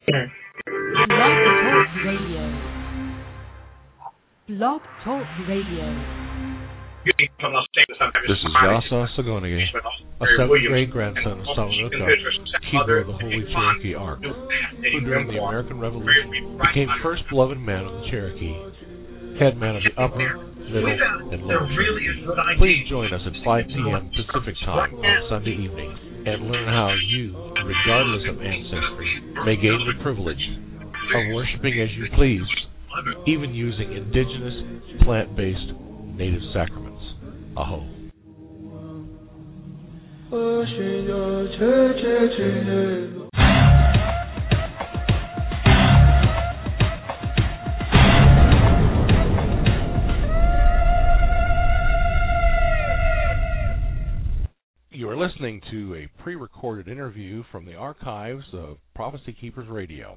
Blog Talk Radio. This is Yasa Sagonige, a seventh grade grandson of Salonuka, keeper of the Holy Cherokee Ark, who during the American Revolution became first beloved man of the Cherokee, head man of the upper, middle, and lower Cherokee. Please join us at 5 p.m. Pacific Time on Sunday evening and learn how you, regardless of ancestry, may gain the privilege of worshiping as you please, even using indigenous, plant-based native sacraments. Aho. You are listening to a pre-recorded interview from the archives of Prophecy Keepers Radio.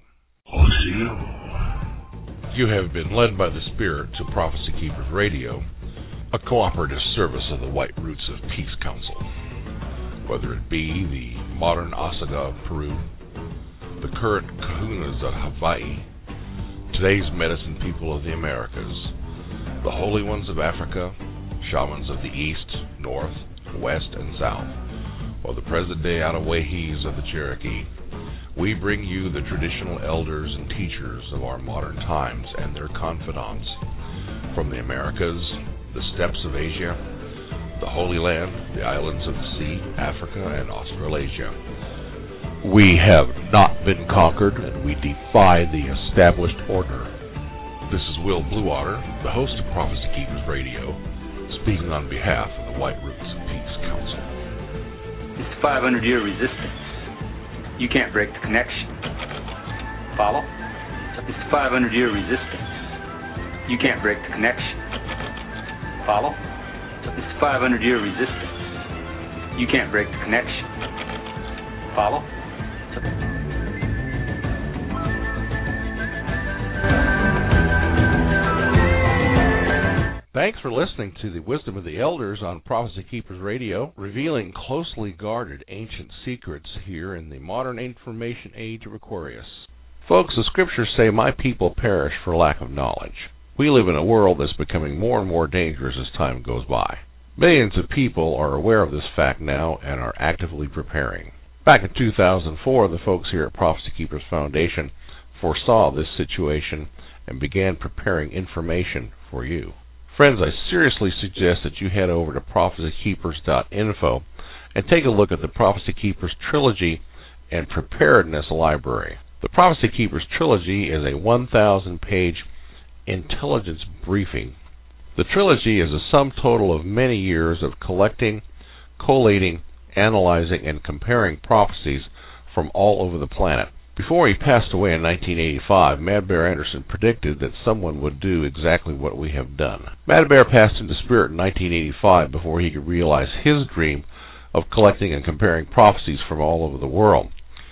You have been led by the Spirit to Prophecy Keepers Radio, a cooperative service of the White Roots of Peace Council. Whether it be the modern Osaga of Peru, the current Kahunas of Hawaii, today's medicine people of the Americas, the Holy Ones of Africa, shamans of the East, North, West, and South, or the present-day Anawahis of the Cherokee, we bring you the traditional elders and teachers of our modern times and their confidants from the Americas, the steppes of Asia, the Holy Land, the islands of the sea, Africa, and Australasia. We have not been conquered, and we defy the established order. This is Will Bluewater, the host of Prophecy Keepers Radio, speaking on behalf of the White Roots of Peace Council. It's 500-year resistance. You can't break the connection. Follow? It's 500-year resistance. You can't break the connection. Follow? It's 500-year resistance. You can't break the connection. Follow? Thanks for listening to the Wisdom of the Elders on Prophecy Keepers Radio, revealing closely guarded ancient secrets here in the modern information age of Aquarius. Folks, the scriptures say, "My people perish for lack of knowledge." We live in a world that's becoming more and more dangerous as time goes by. Millions of people are aware of this fact now and are actively preparing. Back in 2004, the folks here at Prophecy Keepers Foundation foresaw this situation and began preparing information for you. Friends, I seriously suggest that you head over to prophecykeepers.info and take a look at the Prophecy Keepers Trilogy and Preparedness Library. The Prophecy Keepers Trilogy is a 1,000-page intelligence briefing. The trilogy is a sum total of many years of collecting, collating, analyzing, and comparing prophecies from all over the planet. Before he passed away in 1985, Mad Bear Anderson predicted that someone would do exactly what we have done. Mad Bear passed into spirit in 1985 before he could realize his dream of collecting and comparing prophecies from all over the world.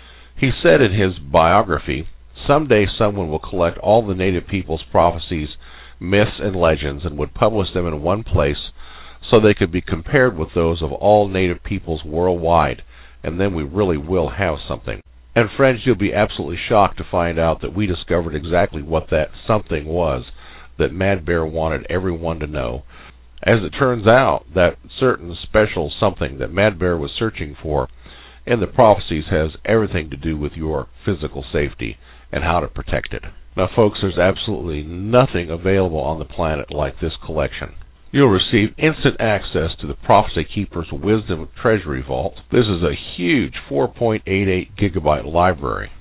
He said in his biography, "Someday someone will collect all the native people's prophecies, myths, and legends and would publish them in one place so they could be compared with those of all native peoples worldwide, and then we really will have something." And friends, you'll be absolutely shocked to find out that we discovered exactly what that something was that Mad Bear wanted everyone to know. As it turns out, that certain special something that Mad Bear was searching for in the prophecies has everything to do with your physical safety and how to protect it. Now, folks, there's absolutely nothing available on the planet like this collection. You'll receive instant access to the Prophecy Keepers Wisdom Treasury Vault. This is a huge 4.88 gigabyte library,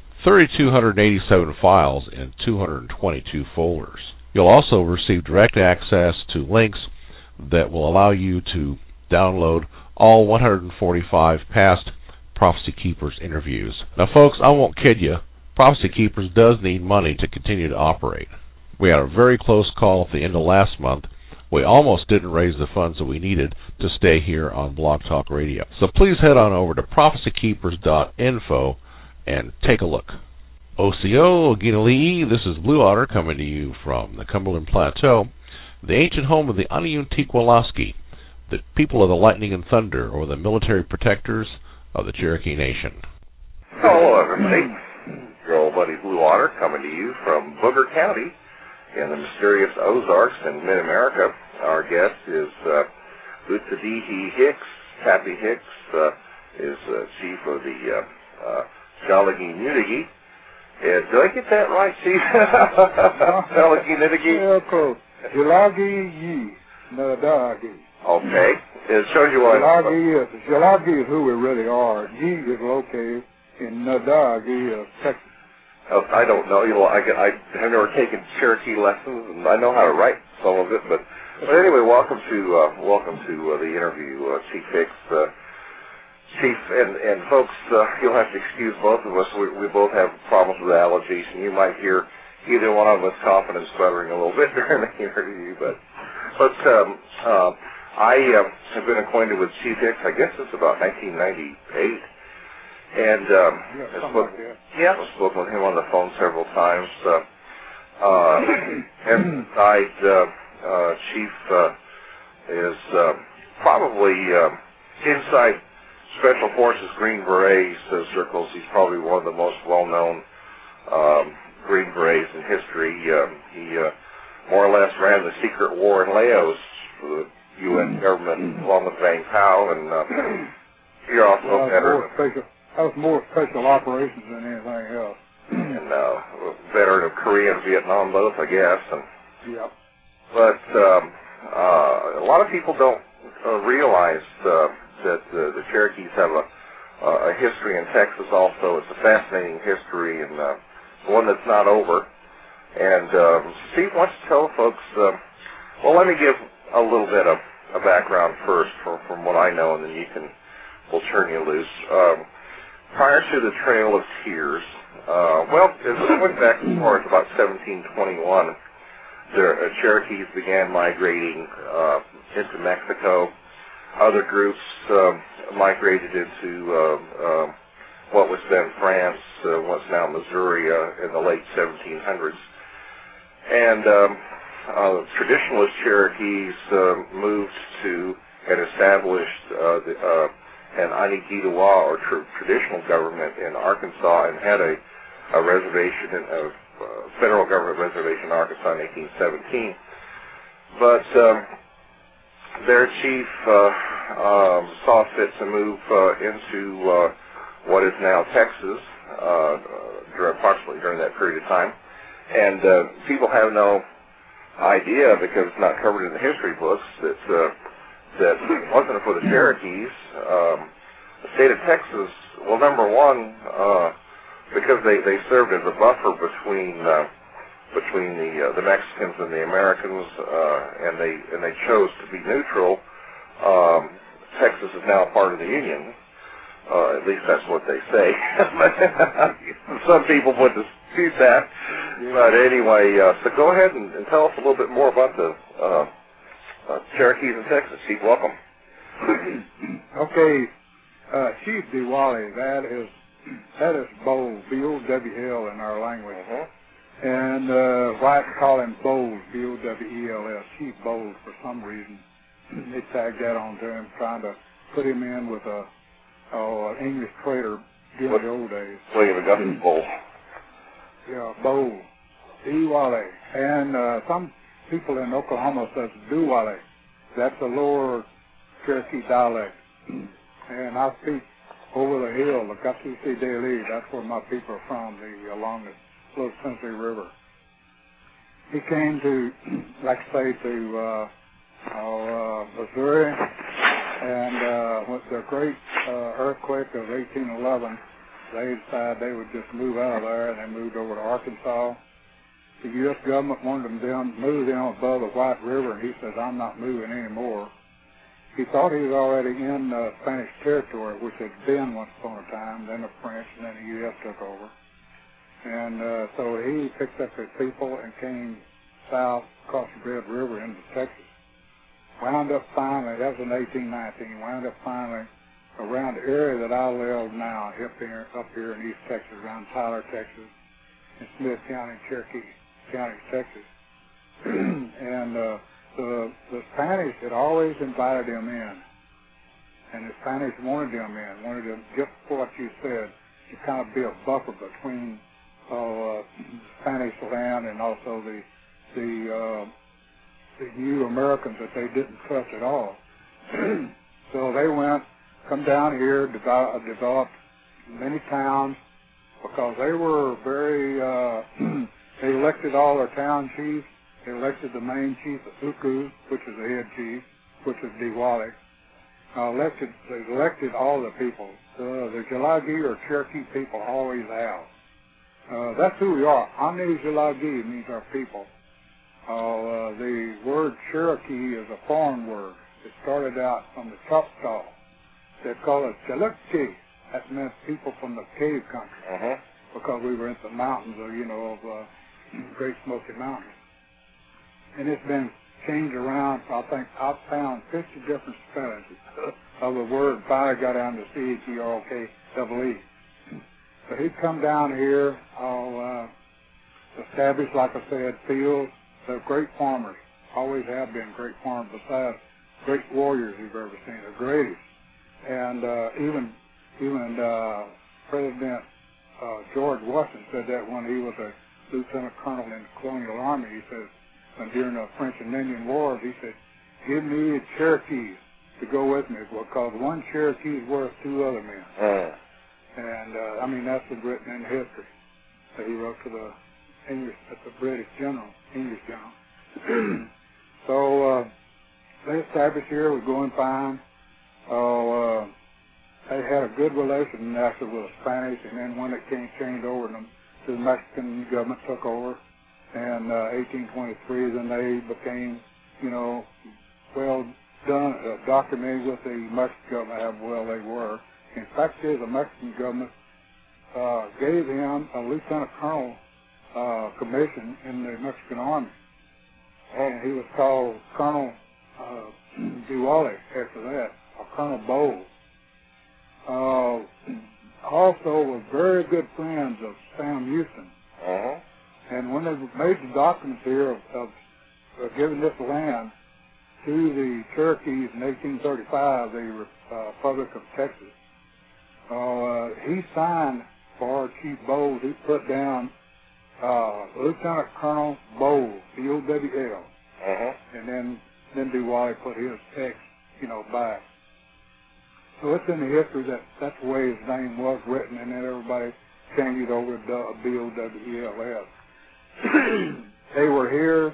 3,287 files in 222 folders. You'll also receive direct access to links that will allow you to download all 145 past Prophecy Keepers interviews. Now, folks, I won't kid you. Prophecy Keepers does need money to continue to operate. We had a very close call at the end of last month. We almost didn't raise the funds that we needed to stay here on Blog Talk Radio. So please head on over to prophecykeepers.info and take a look. Osio Oginalii, this is Blue Otter coming to you from the Cumberland Plateau, the ancient home of the Aniun Tikwalaski, the people of the lightning and thunder, or the military protectors of the Cherokee Nation. Hello, everybody. your old buddy Blue Otter, coming to you from Booger County in the mysterious Ozarks in mid-America. Our guest is Utadihi Hicks. Happy Hicks is chief of the Shalagi Nudigi. Did I get that right, Chief? Shalagi Nudigi? Yeah, close. Shalagi Yi Nadagi. Okay. It shows you what Shalagi is who we really are. Yi is located in Nadagi, Texas. I don't know. I have never taken Cherokee lessons, and I know how to write some of it. But anyway, welcome to the interview, Chief Hicks. Chief and folks, you'll have to excuse both of us. We both have problems with allergies, and you might hear either one of us coughing and stuttering a little bit during the interview. But I have been acquainted with Chief Hicks, I guess it's about 1998. And I spoke with him on the phone several times. Chief is probably inside Special Forces Green Berets circles. He's probably one of the most well-known Green Berets in history. He more or less ran the secret war in Laos for the U.N. government along with Vang Pao, and you're also better. That was more special operations than anything else. And veteran of Korea and Vietnam both, I guess. And, yep. But a lot of people don't realize that the Cherokees have a history in Texas also. It's a fascinating history and one that's not over. And Steve wants to tell folks, well, let me give a little bit of a background first from what I know, and then we'll turn you loose. Prior to the Trail of Tears, it went back as far as about 1721. The Cherokees began migrating into Mexico. Other groups migrated into what was then France, what's now Missouri, in the late 1700s. And traditionalist Cherokees moved to and established an Anigitawa, or traditional government in Arkansas, and had a reservation, a federal government reservation in Arkansas in 1817. But their chief saw fit to move into what is now Texas, approximately during that period of time. And people have no idea, because it's not covered in the history books, that it wasn't for the Cherokees. The state of Texas, well, number one, because they served as a buffer between the Mexicans and the Americans, and they chose to be neutral. Texas is now part of the Union. At least that's what they say. Some people would dispute that. But anyway, so go ahead and tell us a little bit more about the Cherokees in Texas. Chief, welcome. Okay, Chief Diwali, that is Bowles, B-O-W-L in our language. And whites call him Bowles, B-O-W-E-L-S, Chief Bowles for some reason. They tagged that onto him, trying to put him in with an English trader during the old days. William Augustus Bowles. Yeah, Bowles, Diwali. And some people in Oklahoma says Duwale. That's a lower Cherokee dialect. And I speak over the hill, the Gatusi Daily. That's where my people are from, along the Little Tennessee River. He came to, like I say, to Missouri, and with the great earthquake of 1811, they decided they would just move out of there, and they moved over to Arkansas. The U.S. government wanted them to move them above the White River, and he says, I'm not moving anymore. He thought he was already in Spanish territory, which had been once upon a time, then the French, and then the U.S. took over. And so he picked up his people and came south across the Red River into Texas. Wound up finally, that was in 1819, wound up finally around the area that I live now, up here in East Texas, around Tyler, Texas, in Smith County, Cherokee County, Texas. And the Spanish had always invited him in. And the Spanish wanted him in, wanted him, just what you said, to kind of be a buffer between Spanish land, and also the new Americans that they didn't trust at all. So they come down here, developed many towns, because they were very, they elected all their town chiefs. They elected the main chief of Suku, which is the head chief, which is Diwali. They elected all the people. The Tsalagi or Cherokee people always have. That's who we are. Ane Tsalagi means our people. The word Cherokee is a foreign word. It started out from the Choctaw. They call it Chalukchi. That meant people from the cave country, because we were in the mountains, of Great Smoky Mountains. And it's been changed around. I think I've found 50 different spellings of the word. Finally got down to Cherokee. So he'd come down here, established, like I said, fields. They're great farmers. Always have been great farmers. Besides, great warriors you've ever seen. The greatest. And even President George Washington said that when he was a lieutenant colonel in the colonial army. He says, during the French and Indian Wars, he said, give me Cherokees to go with me, because one Cherokee is worth two other men. And, I mean, that's written in history that he wrote to the English, the British general, English general. So, they established here, was going fine. They had a good relation actually with the Spanish, and then when it changed over to them, the Mexican government took over in 1823, then they became, well done, documented with the Mexican government how well they were. In fact, the Mexican government gave him a lieutenant colonel commission in the Mexican Army, and he was called Colonel Diwali after that, or Colonel Bowles. Also was very good friends of Sam Houston. And when they made the documents here of giving this land to the Cherokees in 1835, the Republic of Texas, he signed for Chief Bowles. He put down Lieutenant Colonel Bowles, B-O-W-L, and then Diwali put his X, back. So it's in the history that's the way his name was written, and then everybody changed it over to B-O-W-E-L-S. They were here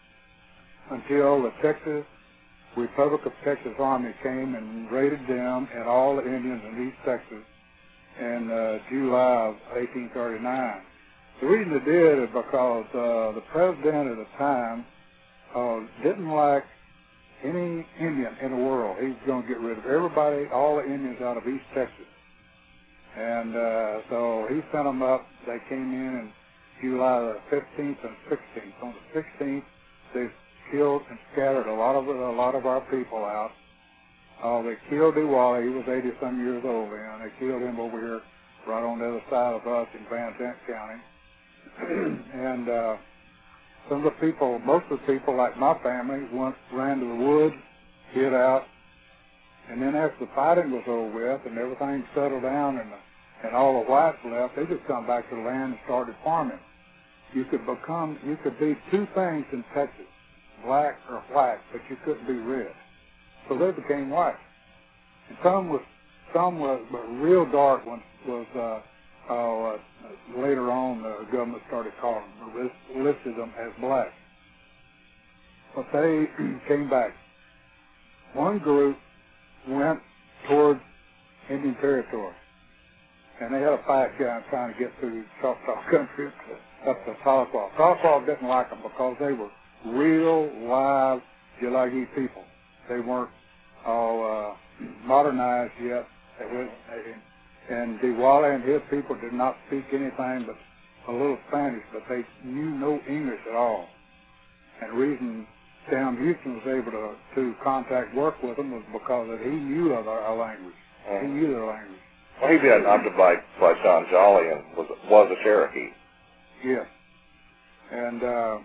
until the Texas Republic of Texas Army came and raided them and all the Indians in East Texas in July of 1839. The reason they did is because the president at the time didn't like any Indian in the world. He was going to get rid of everybody, all the Indians out of East Texas. And so he sent them up. They came in July the 15th and 16th. On the 16th, they killed and scattered a lot of our people out. They killed Diwali. He was 80-some years old then. They killed him over here right on the other side of us in Van Zandt County. And some of the people, most of the people, like my family, ran to the woods, hid out, and then after the fighting was over with and everything settled down and all the whites left, they just come back to the land and started farming. You could be two things in Texas, black or white, but you couldn't be red. So they became white. And some was but real dark ones was later on the government started calling them, listed them as black. But they came back. One group went towards Indian Territory, and they had a fight down trying to get through Choctaw country up to Tahlequah. Tahlequah didn't like them because they were real, live Tsalagi people. They weren't all modernized yet. And Diwali and his people did not speak anything but a little Spanish, but they knew no English at all. And the reason Sam Houston was able to contact work with them was because that he knew our language. He knew their language. Well, he'd been adopted by John Jolly and was a Cherokee. Yes. And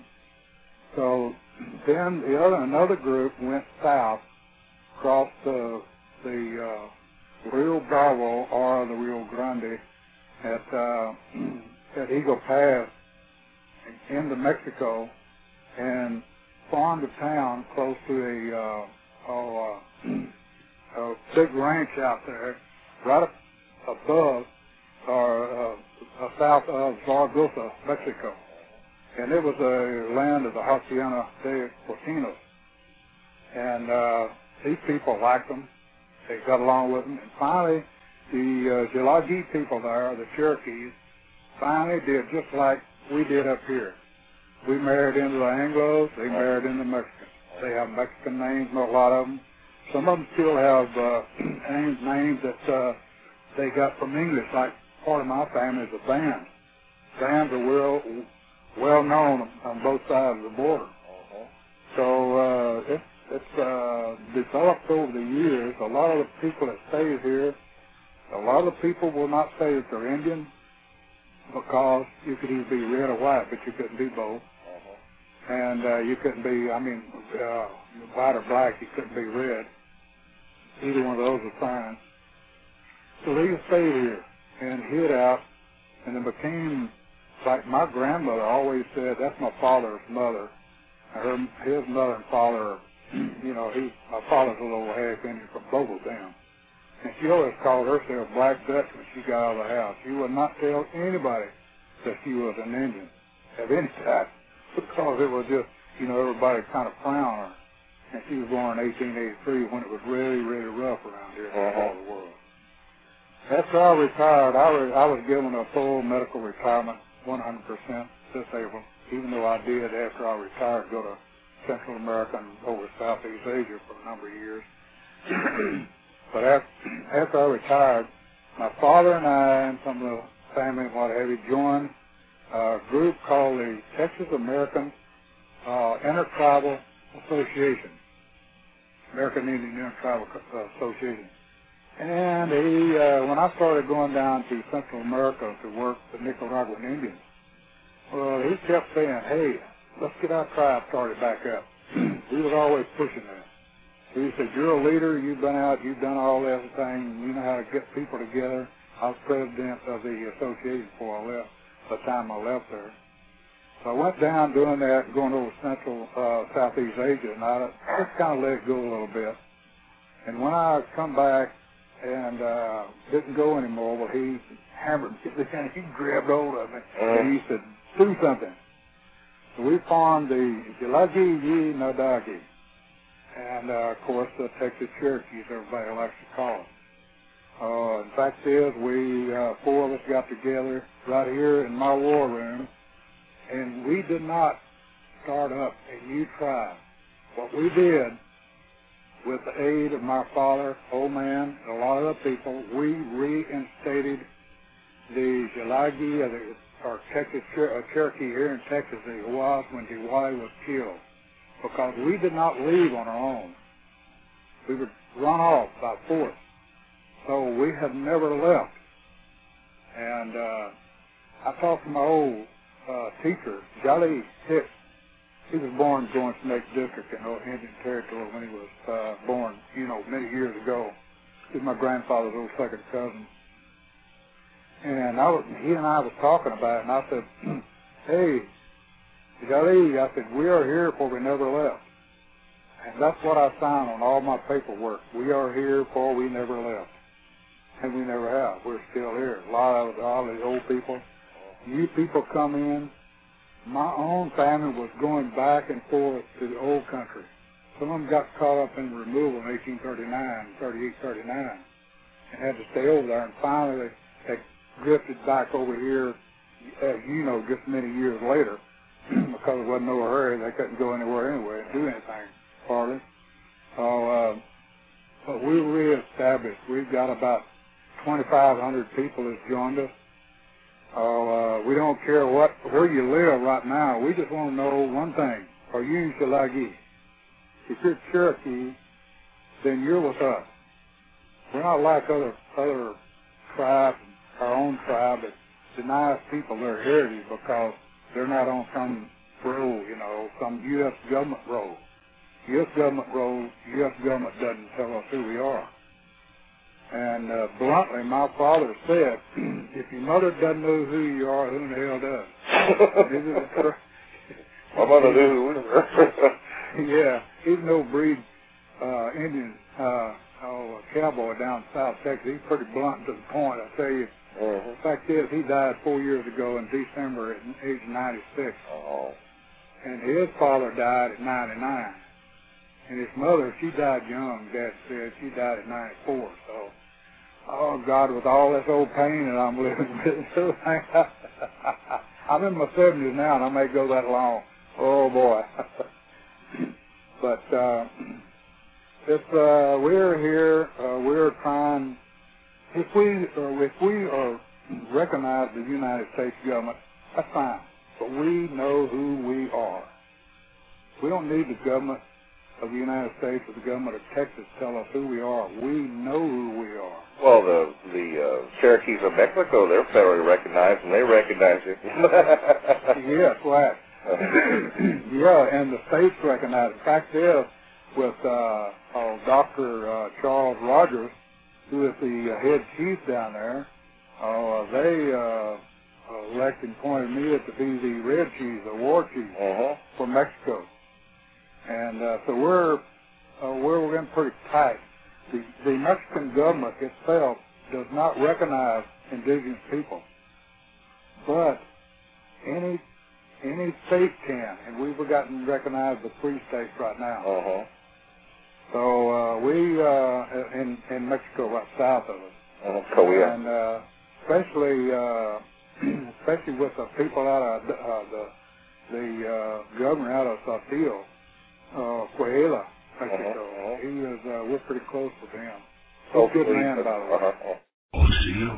so then another group went south, crossed the Rio Bravo or the Rio Grande at at Eagle Pass into Mexico and farmed a town close to a big ranch out there, right up above or south of Zaragoza, Mexico. And it was a land of the Hacienda de Porcinos. And these people liked them. They got along with them. And finally, the Tsilagi people there, the Cherokees, finally did just like we did up here. We married into the Anglos. They married into Mexicans. They have Mexican names, a lot of them. Some of them still have names that they got from English, like part of my family is a band. Bands are well known on both sides of the border. So it's developed over the years. A lot of the people that stay here, a lot of the people will not say that they're Indian because you could either be red or white, but you couldn't be both. And you couldn't be, white or black, you couldn't be red. Either one of those is fine. So they stayed here and hid out, and it became, like my grandmother always said, that's my father's mother. His mother and father, my father's a little half Indian from both of them. And she always called herself Black Dutch when she got out of the house. She would not tell anybody that she was an Indian of any type because it was just, everybody kind of frowned on her. And she was born in 1883 when it was really, really rough around here all over the world. After I retired, I was given a full medical retirement, 100% disabled, even though I did, after I retired, go to Central America and over Southeast Asia for a number of years. But after I retired, my father and I and some of the family and what have you joined a group called the Texas American Intertribal Association, American Indian Intertribal Association. And when I started going down to Central America to work with Nicaraguan Indians, well, he kept saying, hey, let's get our tribe started back up. He was always pushing that. He said, you're a leader, you've been out, you've done all that thing, you know how to get people together. I was president of the association before I left, the time I left there. So I went down doing that, going over Central, Southeast Asia, and I just kind of let it go a little bit. And when I come back and didn't go anymore, well, he hammered me, he grabbed hold of me, and he said, do something. So we formed the Tsilagi Nadagi. And, of course, the Texas Cherokees, everybody likes to call them. In fact is, we, four of us got together right here in my war room, and we did not start up a new tribe. What we did, with the aid of my father, old man, and a lot of the people, we reinstated the Tsilagi, or Texas Cherokee here in Texas, as it was when Diwali was killed. Because we did not leave on our own. We would run off by force. So we had never left. And I talked to my old teacher, Jolly Hicks. He was born in Joint Snake District in Indian Territory when he was born, many years ago. He's my grandfather's old second cousin. And he and I was talking about it, and I said, hey, Jolly, I said, we are here for we never left. And that's what I signed on all my paperwork. We are here for we never left. And we never have. We're still here. A lot of all the old people. New people come in. My own family was going back and forth to the old country. Some of them got caught up in removal in 1839, 38, 39, and had to stay over there. And finally, they drifted back over here, just many years later. Because there wasn't no hurry, they couldn't go anywhere anyway and do anything, hardly. But we reestablished. We've got about 2,500 people that's joined us. We don't care where you live right now. We just want to know one thing. Are you Tsilagi? If you're Cherokee, then you're with us. We're not like other tribes, our own tribe, that denies people their heritage because they're not on some roll, some U.S. government roll. U.S. government roll, U.S. government doesn't tell us who we are. And bluntly, my father said, if your mother doesn't know who you are, who in the hell does? My mother knew who we were. Yeah, he's an old breed Indian cowboy down South Texas. He's pretty blunt to the point, I tell you. The fact is, he died 4 years ago in December at age 96. Oh. And his father died at 99. And his mother, she died young, Dad said. She died at 94. So, oh, God, with all this old pain that I'm living with, I'm in my 70s now, and I may go that long. Oh, boy. But if we're here, we're trying, if we recognize the United States government, that's fine. But we know who we are. We don't need the government of the United States or the government of Texas tell us who we are. We know who we are. Well, the Cherokees of Mexico, they're federally recognized, and they recognize you. Yes, right. Yeah, and the states recognize it. The fact is, with Dr. Charles Rogers, who is the head chief down there, they elected and appointed me to be the Red Chief, the war chief for Mexico. And so we're getting pretty tight. The Mexican government itself does not recognize indigenous people, but any state can, and we've gotten recognized the free states right now. So we in Mexico, right south of us, and especially with the people out of the governor out of Saltillo, Coahuila, Mexico. He is we're pretty close with him. He's a good man, by the way.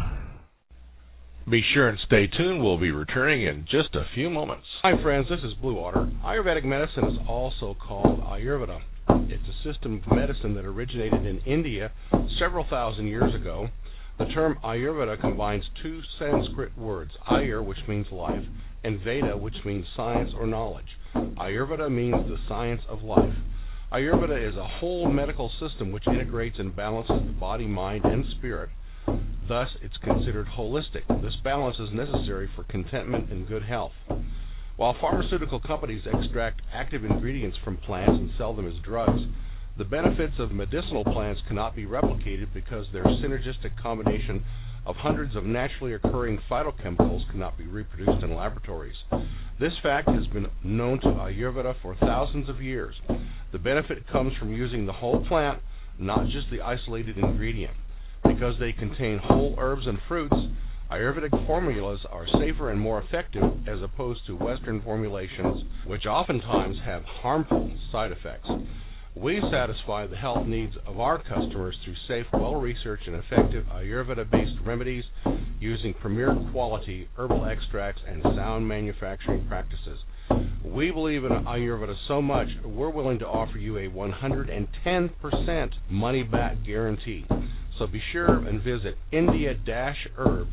Be sure and stay tuned. We'll be returning in just a few moments. Hi, friends. This is Blue Water. Ayurvedic medicine is also called Ayurveda. It's a system of medicine that originated in India several thousand years ago. The term Ayurveda combines two Sanskrit words, Ayur, which means life, and Veda, which means science or knowledge. Ayurveda means the science of life. Ayurveda is a whole medical system which integrates and balances the body, mind, and spirit. Thus, it's considered holistic. This balance is necessary for contentment and good health. While pharmaceutical companies extract active ingredients from plants and sell them as drugs, the benefits of medicinal plants cannot be replicated because their synergistic combination of hundreds of naturally occurring phytochemicals cannot be reproduced in laboratories. This fact has been known to Ayurveda for thousands of years. The benefit comes from using the whole plant, not just the isolated ingredient. Because they contain whole herbs and fruits, Ayurvedic formulas are safer and more effective as opposed to Western formulations, which oftentimes have harmful side effects. We satisfy the health needs of our customers through safe, well-researched, and effective Ayurveda-based remedies using premier quality herbal extracts and sound manufacturing practices. We believe in Ayurveda so much, we're willing to offer you a 110% money-back guarantee. So be sure and visit india-herbs.us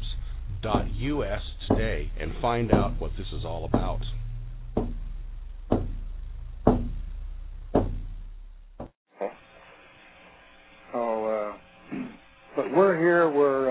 today and find out what this is all about. But we're here,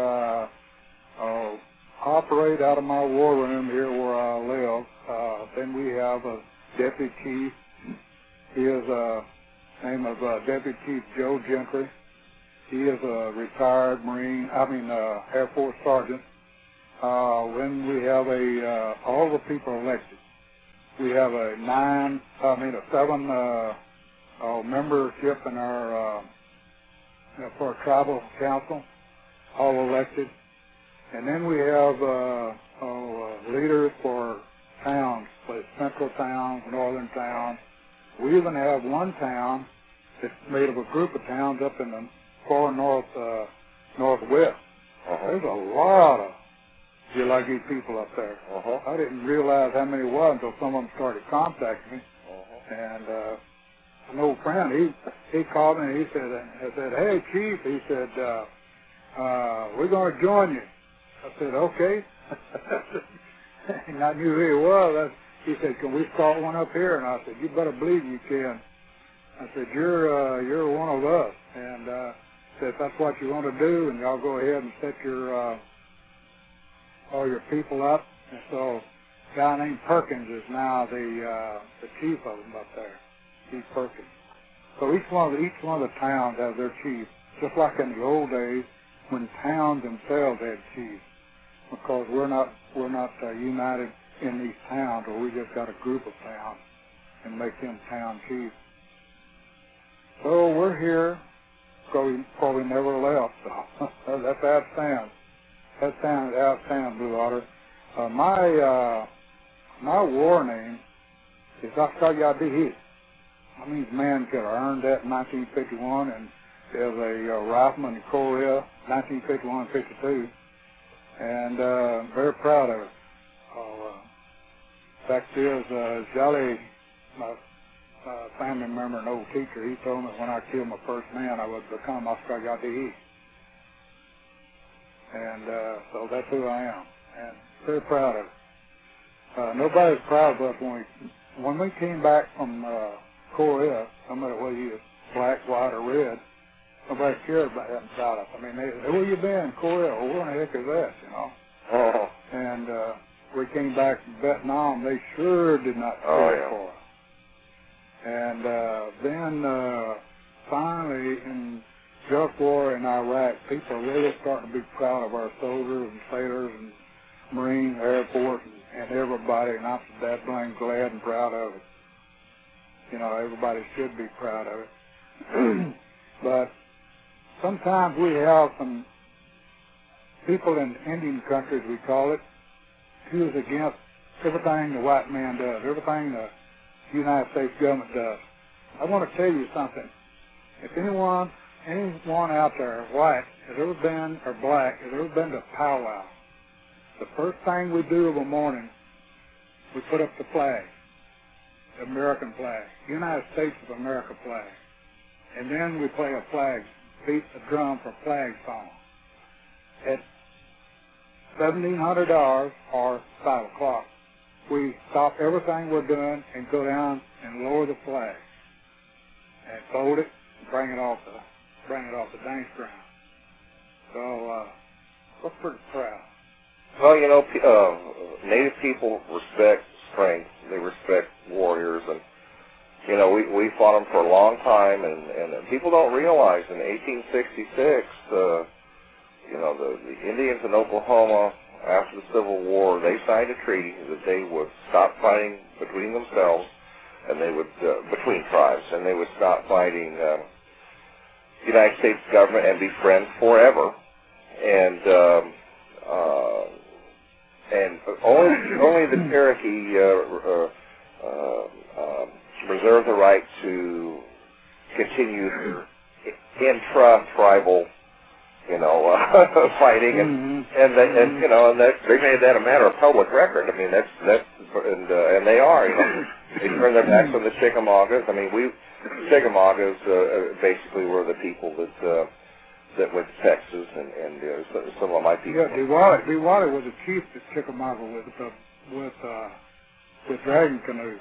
operate out of my war room here where I live. Then we have a deputy chief. He is name of Deputy Chief Joe Gentry. He is a retired Air Force sergeant. When we have all the people elected, we have a 7 membership in our for our tribal council, all elected, and then we have leaders for towns, like central towns, northern towns. We even have one town that's made of a group of towns up in the far northwest. There's a lot of Yulagi people up there. I didn't realize how many was until some of them started contacting me. And an old friend, he called me and he said, "Hey, Chief," he said, "we're going to join you." I said, "Okay." And I knew who he was. He said, "Can we start one up here?" And I said, "You better believe you can." I said, "You're one of us." And if that's what you want to do, and y'all go ahead and set your all your people up. And so a guy named Perkins is now the chief of them up there, Chief Perkins. So each one of the towns has their chief, just like in the old days when towns themselves had chiefs. Because we're not united in these towns, or we just got a group of towns and make them town chiefs. So we're here because we never left. So that's how it stands. That sounds outstanding, Blue Otter. My war name is Askayadihi. That means man could have earned that in 1951, and as a rifleman in Korea, 1951-52, and very proud of it. Fact is, Jolly, my family member, an old teacher, he told me when I killed my first man, I would become Askayadihi. And so that's who I am, and very proud of it. Nobody's proud of us when we came back from Korea, no matter whether you was black, white, or red, nobody cared about that inside us. I mean, where you been? Korea? Well, where in the heck is that, you know? Oh. And we came back from Vietnam, they sure did not care for us. And then finally in Gulf War in Iraq, people are really starting to be proud of our soldiers and sailors and Marine, Air Force, and everybody, and I'm that blame glad and proud of it. You know, everybody should be proud of it. But sometimes we have some people in Indian countries, we call it, who's against everything the white man does, everything the United States government does. I want to tell you something. If anyone out there, white, has ever been, or black, has ever been to a powwow, the first thing we do of a morning, we put up the flag, the American flag, United States of America flag. And then we play a flag, beat a drum for flag song. At $1,700 or 5 o'clock, we stop everything we're doing and go down and lower the flag and fold it and bring it off the dance ground. So we're pretty proud. Well, you know, Native people respect strength. They respect warriors, and you know, we fought them for a long time, and people don't realize in 1866, you know, the Indians in Oklahoma, after the Civil War, they signed a treaty that they would stop fighting between themselves, and they would, between tribes, and they would stop fighting the United States government and be friends forever. And only the Cherokee reserve the right to continue intra-tribal, you know, fighting, and you know, and they made that a matter of public record. I mean, and they are, you know, they turned their backs on the Chickamaugas. I mean, Chickamaugas basically were the people that went to Texas, and some of my people. Yeah, Diwali was the chief at Chickamauga with dragon canoes.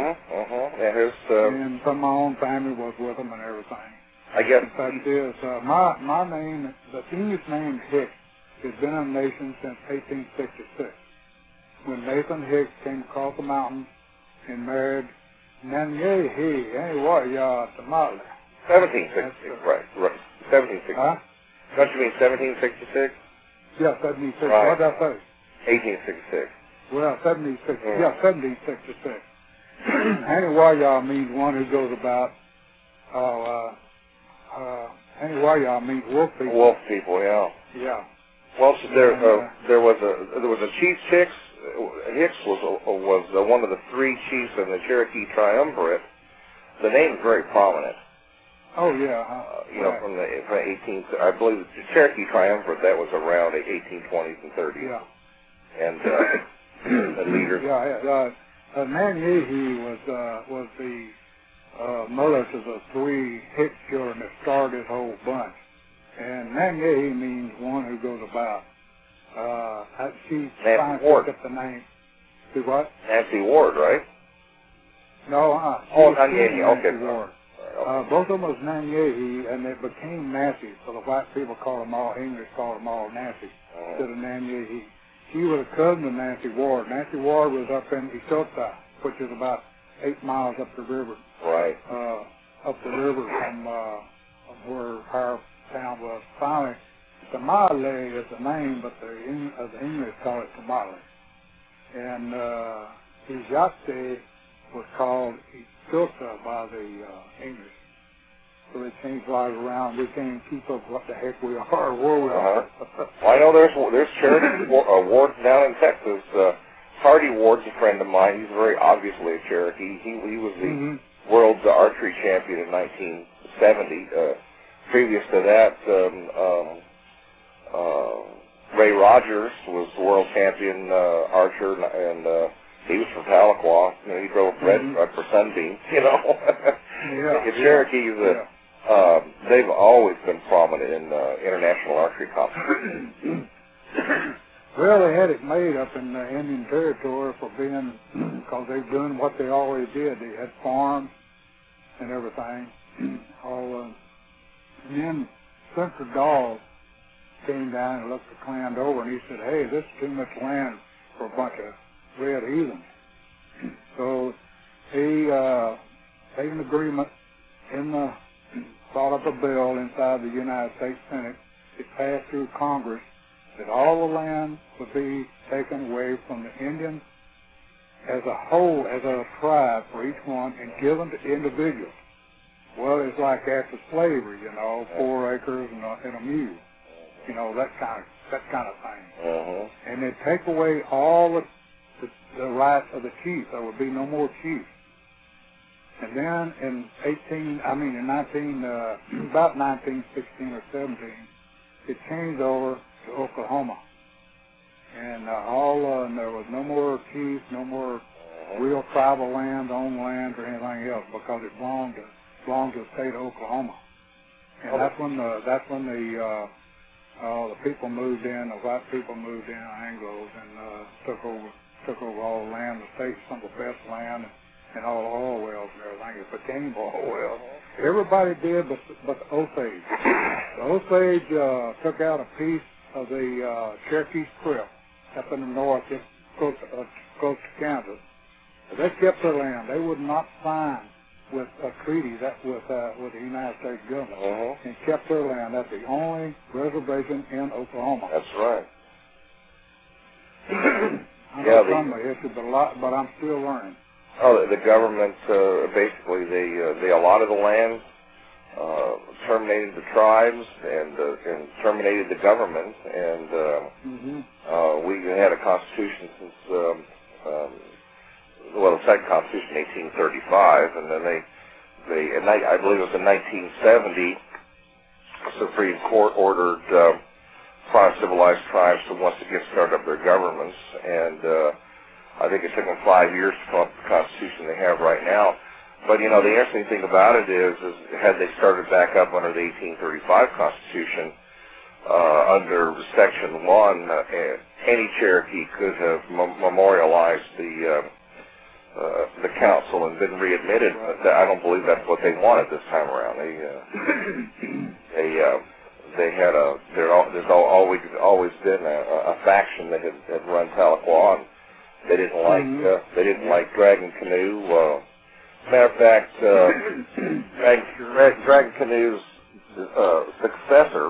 And some of my own family was with them and everything. I guess. In fact, is my name, the English name Hicks, has been in the nation since 1866, when Nathan Hicks came across the mountain and married Nanyehi Anywaya Tamale. 1766, right. 1766. Huh? Don't you mean 1766? Yeah, 1766. Right. What did I say? 1866. Well, 1766. Yeah, 1766. Anywaya means one who goes about. Anywaya means wolf people. Wolf people, yeah. Yeah. Well, so there was a Chief Hicks. Hicks was one of the three chiefs in the Cherokee Triumvirate. The name is very prominent. Oh yeah. You know, from the 18th, I believe the Cherokee Triumvirate, that was around the 1820s and 30s. Yeah. And the leaders. Yeah. Nanyehi was the mother to the three Hicks children that started this whole bunch. And Nanyehi means one who goes about. She finally picked up the name. See what? Nancy Ward, right? No, Nanyehi, okay. Ward. Both of them was Nanyehi, and it became Nassau. So the white people called them all, English called them all Nassau instead of Nanyehi. She was a cousin of Nancy Ward. Nancy Ward was up in Ishota, which is about 8 miles up the river. Right. Up the river from where our town was. Finally, Tamale is the name, but the English call it Tamale. And Ijate was called Ishota by the English. So they changed right around. We can't keep up what the heck we are, where we are. Well, I know there's Cherokee wards down in Texas. Hardy Ward's a friend of mine. He's very obviously a Cherokee. He was the world's archery champion in 1970. Previous to that, Ray Rogers was the world champion archer, and he was from Tahlequah. You know, he drove a red truck for Sunbeam. You know, the Cherokees, they've always been prominent in international archery competitions. Well, they had it made up in the Indian Territory for being, because they've done what they always did. They had farms and everything. And then Senator Dawes came down and looked the land over, and he said, "Hey, this is too much land for a bunch of red heathens." So he made an agreement brought up a bill inside the United States Senate. It passed through Congress that all the land would be taken away from the Indians as a whole, as a tribe for each one, and given to individuals. Well, it's like after slavery, 4 acres and a mule, that kind of thing. And they'd take away all the rights of the chief. There would be no more chiefs. And then about 1916 or 17, it changed over to Oklahoma, and there was no more chiefs, no more real tribal land, owned land, or anything else, because it belonged to the state of Oklahoma. And that's when the people moved in, the white people moved in, Anglos, and took over all the land, the state, some of the best land, and all the oil wells and everything. It became oil wells. Everybody did, but the Osage. The Osage took out a piece of the Cherokee Strip up in the north, just close to Kansas. But they kept their land. They would not sign with a treaty with the United States government, and kept their land. That's the only reservation in Oklahoma. That's right. I know some of the history, but I'm still learning. Oh, the government basically they allotted the land, terminated the tribes, and terminated the government, and we had a constitution since the second constitution in 1835, and then I believe it was in 1970, the Supreme Court ordered 5 civilized tribes to once again start up their governments, and I think it took them 5 years to come up with the Constitution they have right now. But, the interesting thing about it is had they started back up under the 1835 Constitution, under Section 1, any Cherokee could have memorialized the council and been readmitted. But I don't believe that's what they wanted this time around. There's always been a faction that had run Tahlequah. They didn't like Dragon Canoe. Matter of fact, Dragon Canoe's successor.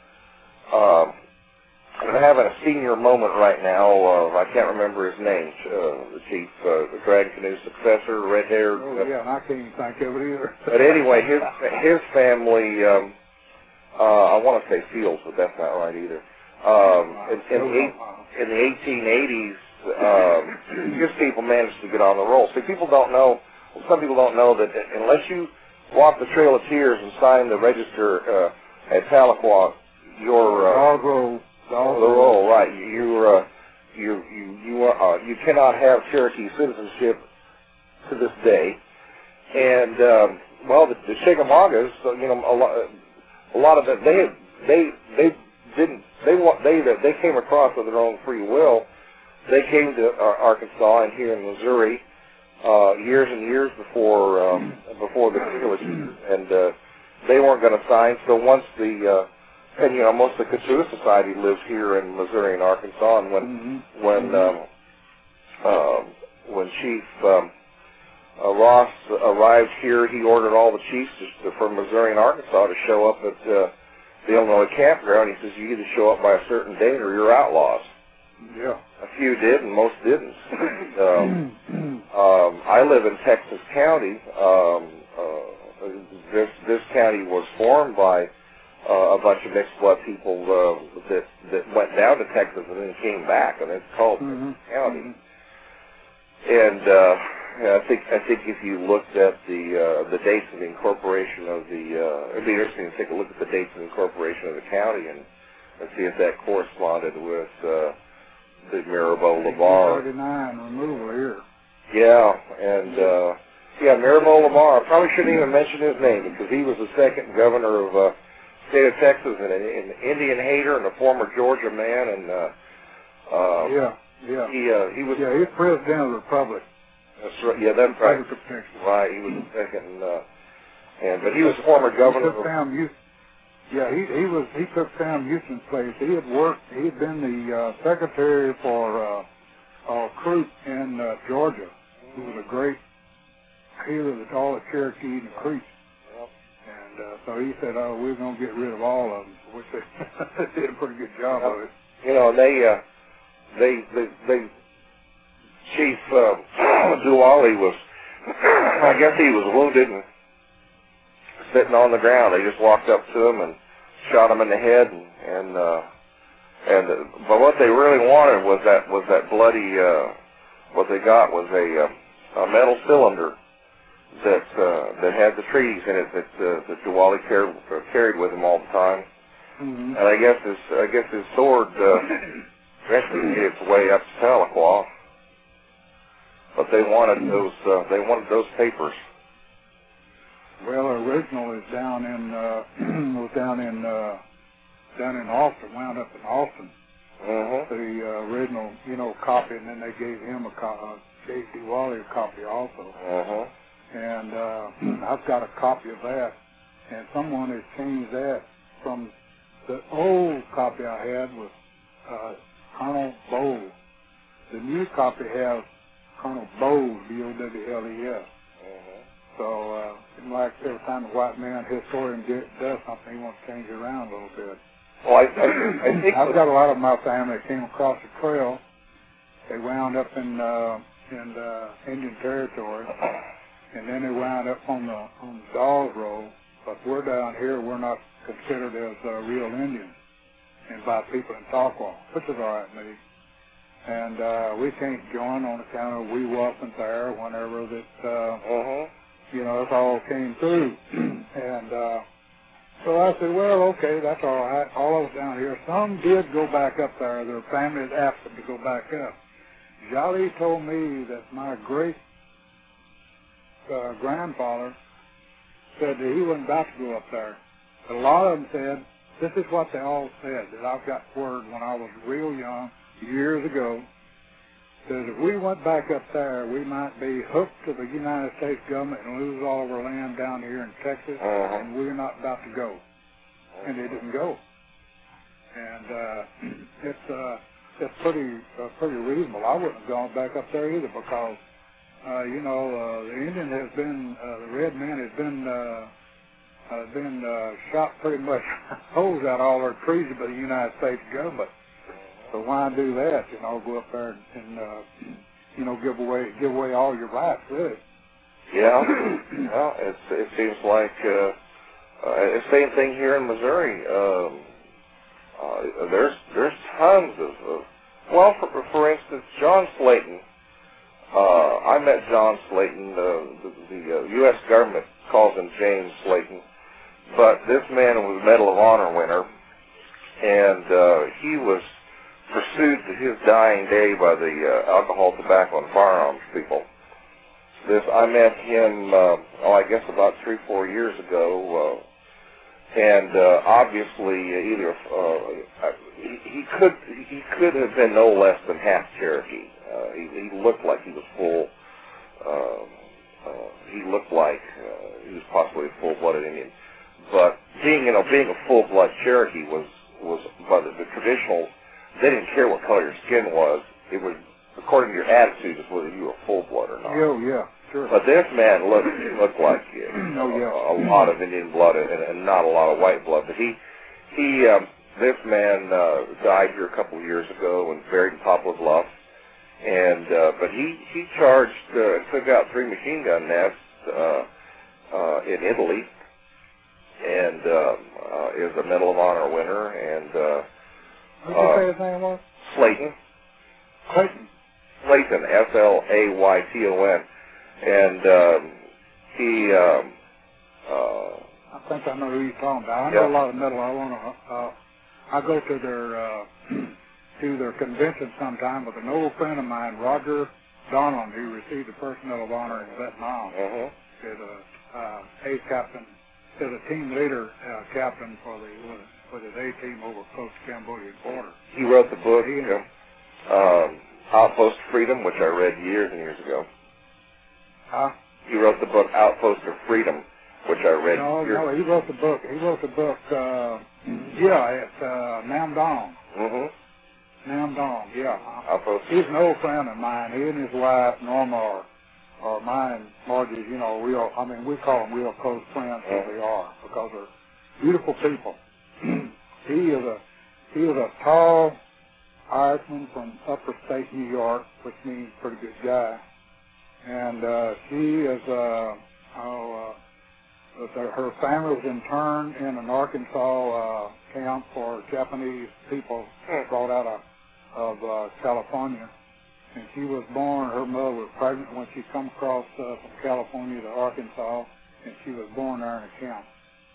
I'm having a senior moment right now. I can't remember his name. The chief, Dragon Canoe's successor, red-haired. I can't even think of it either. But anyway, his family. I want to say Fields, but that's not right either. In the 1880s. His people managed to get on the roll. See, some people don't know that unless you walk the Trail of Tears and sign the register at Tahlequah, you're the roll, right? You cannot have Cherokee citizenship to this day. And the Chickamaugas, a lot of it, they came across of their own free will. They came to Arkansas and here in Missouri years and years before the English, and they weren't going to sign. So once and most of the Kachua Society lives here in Missouri and Arkansas, and when Chief Ross arrived here, he ordered all the chiefs from Missouri and Arkansas to show up at the Illinois campground. He says, you either show up by a certain date or you're outlaws. Yeah. A few did, and most didn't. I live in Texas County. This county was formed by a bunch of mixed blood people that went down to Texas and then came back, and it's called Texas County. And I think if you looked at the dates of the incorporation of it'd be interesting to take a look at the dates of the incorporation of the county and see if that corresponded with the Mirabeau Lamar. 39 removal here. Yeah, and Mirabeau Lamar. I probably shouldn't even mention his name because he was the second governor of state of Texas and an Indian hater and a former Georgia man, and he was he's president of the Republic. That's right. Yeah, that's right. Right, he was the second, but he was former governor. He took Sam Houston's place. He had been the secretary for Croop in Georgia, who was a great healer of all the Cherokee and the Creeks. And so he said, we're going to get rid of all of them, which they did a pretty good job of it. They Chief Duwally was, I guess he was wounded and sitting on the ground. They just walked up to him and shot him in the head, but what they really wanted was that bloody. What they got was a metal cylinder that had the treaties in it that Duwally carried with him all the time. Mm-hmm. And I guess his sword eventually made its way up to Tahlequah. But they wanted those papers. Well, the original is down in Austin, wound up in Austin. Mm-hmm. The original copy, and then they gave him gave Duwally a copy also. Mm-hmm. And I've got a copy of that, and someone has changed that from the old copy I had with Colonel Bowles. The new copy has Colonel Bowles, B-O-W-L-E-S. So, like every time a white man historian does something, he wants to change it around a little bit. Well, I think I've got a lot of my family that came across the trail. They wound up in Indian Territory, and then they wound up on the Dawes Road. But we're down here; we're not considered as real Indians, and by people in Tahlequah, which is all right, maybe. And we can't join on account of we wasn't there whenever that. It all came through. And so I said, well, okay, that's all right. All of us down here. Some did go back up there. Their families asked them to go back up. Jolly told me that my great grandfather said that he wasn't about to go up there. But a lot of them said, this is what they all said, that I've got word when I was real young, years ago, that if we went back up there, we might be hooked to the United States government and lose all of our land down here in Texas, and we're not about to go. And they didn't go. And it's pretty reasonable. I wouldn't have gone back up there either because, the Indian has been, the red man has been shot pretty much, holes out all their trees by the United States government. So why do that? Go up there and give away all your rights, really. Yeah. Well, it seems like the same thing here in Missouri. There's tons of for instance, John Slayton. I met John Slayton. The U.S. government calls him James Slayton, but this man was a Medal of Honor winner, and he was pursued to his dying day by the alcohol, tobacco, and firearms people. I met him, I guess about 3-4 years ago, and obviously he could have been no less than half Cherokee. He looked like he was full possibly a full-blooded Indian. But being a full-blood Cherokee was by the traditional. They didn't care what color your skin was. It was according to your attitude is whether you were full-blood or not. Yeah, sure. But this man looked like a lot of Indian blood and not a lot of white blood. But this man died here a couple of years ago and buried in Poplar Bluff. And but he charged and took out 3 machine gun nests in Italy, and is a Medal of Honor winner. And what did you say his name was? Slayton. Slayton, Slayton, and he. I think I know who you're talking about. I know a lot of Medal. I go to their convention sometime with an old friend of mine, Roger Donald, who received the first Medal of Honor in Vietnam. Is a aide captain, is a team leader captain for his A team over close to Cambodian border. He wrote the book Outpost of Freedom, which I read years and years ago. Huh? He wrote the book Outpost of Freedom, which I read. No, he wrote the book. It's Nam Dong. Nam Dong, yeah. He's an old friend of mine. He and his wife, Norma, are mine, Margie's, we call them real close friends, as they are, because they're beautiful people. He is a tall Irishman from upper state New York, which means pretty good guy. And she is, her family was interned in an Arkansas camp for Japanese people brought out of California. And she was born, her mother was pregnant when she come across from California to Arkansas, and she was born there in a camp.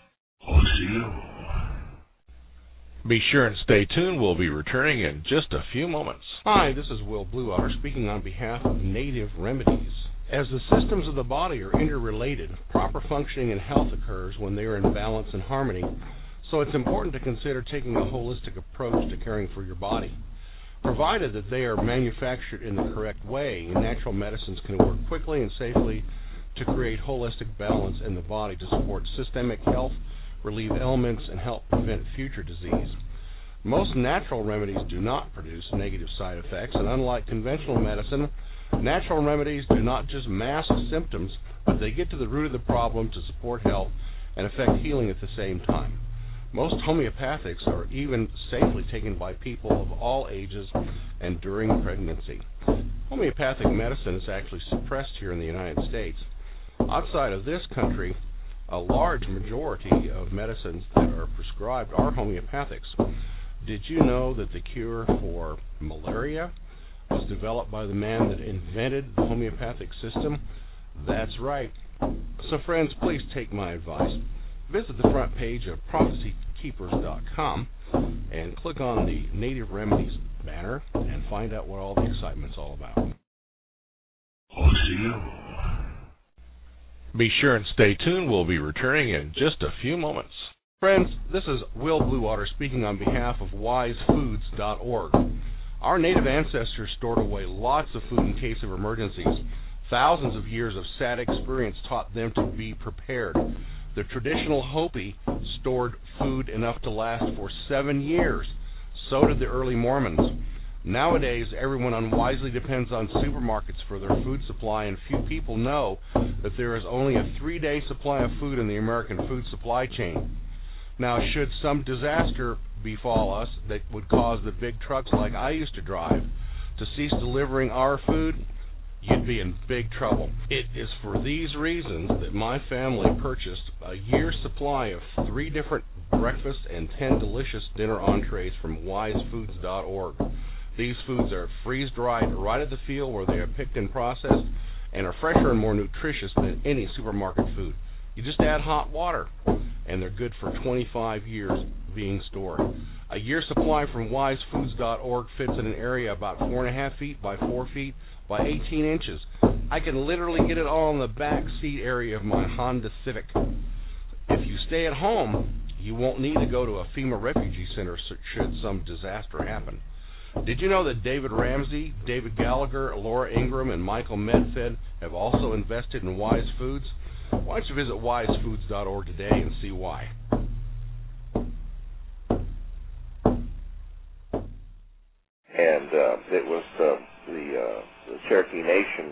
Be sure and stay tuned. We'll be returning in just a few moments. Hi, this is Will Bluewater speaking on behalf of Native Remedies. As the systems of the body are interrelated, proper functioning and health occurs when they are in balance and harmony. So it's important to consider taking a holistic approach to caring for your body. Provided that they are manufactured in the correct way, natural medicines can work quickly and safely to create holistic balance in the body to support systemic health, relieve ailments, and help prevent future disease. Most natural remedies do not produce negative side effects, and unlike conventional medicine, natural remedies do not just mask symptoms, but they get to the root of the problem to support health and affect healing at the same time. Most homeopathics are even safely taken by people of all ages and during pregnancy. Homeopathic medicine is actually suppressed here in the United States. Outside of this country, a large majority of medicines that are prescribed are homeopathics. Did you know that the cure for malaria was developed by the man that invented the homeopathic system? That's right. So friends, please take my advice. Visit the front page of prophecykeepers.com and click on the Native Remedies banner and find out what all the excitement's all about. Be sure and stay tuned. We'll be returning in just a few moments. Friends, this is Will Bluewater speaking on behalf of wisefoods.org. Our native ancestors stored away lots of food in case of emergencies. Thousands of years of sad experience taught them to be prepared. The traditional Hopi stored food enough to last for 7 years. So did the early Mormons. Nowadays, everyone unwisely depends on supermarkets for their food supply, and few people know that there is only a 3-day supply of food in the American food supply chain. Now, should some disaster befall us that would cause the big trucks like I used to drive to cease delivering our food, you'd be in big trouble. It is for these reasons that my family purchased a year's supply of 3 different breakfast and 10 delicious dinner entrees from wisefoods.org. These foods are freeze-dried right at the field where they are picked and processed and are fresher and more nutritious than any supermarket food. You just add hot water, and they're good for 25 years being stored. A year's supply from wisefoods.org fits in an area about 4.5 feet by 4 feet by 18 inches. I can literally get it all in the back seat area of my Honda Civic. If you stay at home, you won't need to go to a FEMA refugee center should some disaster happen. Did you know that David Ramsey, David Gallagher, Laura Ingram, and Michael Medfed have also invested in Wise Foods? Why don't you visit wisefoods.org today and see why. And it was the Cherokee Nation,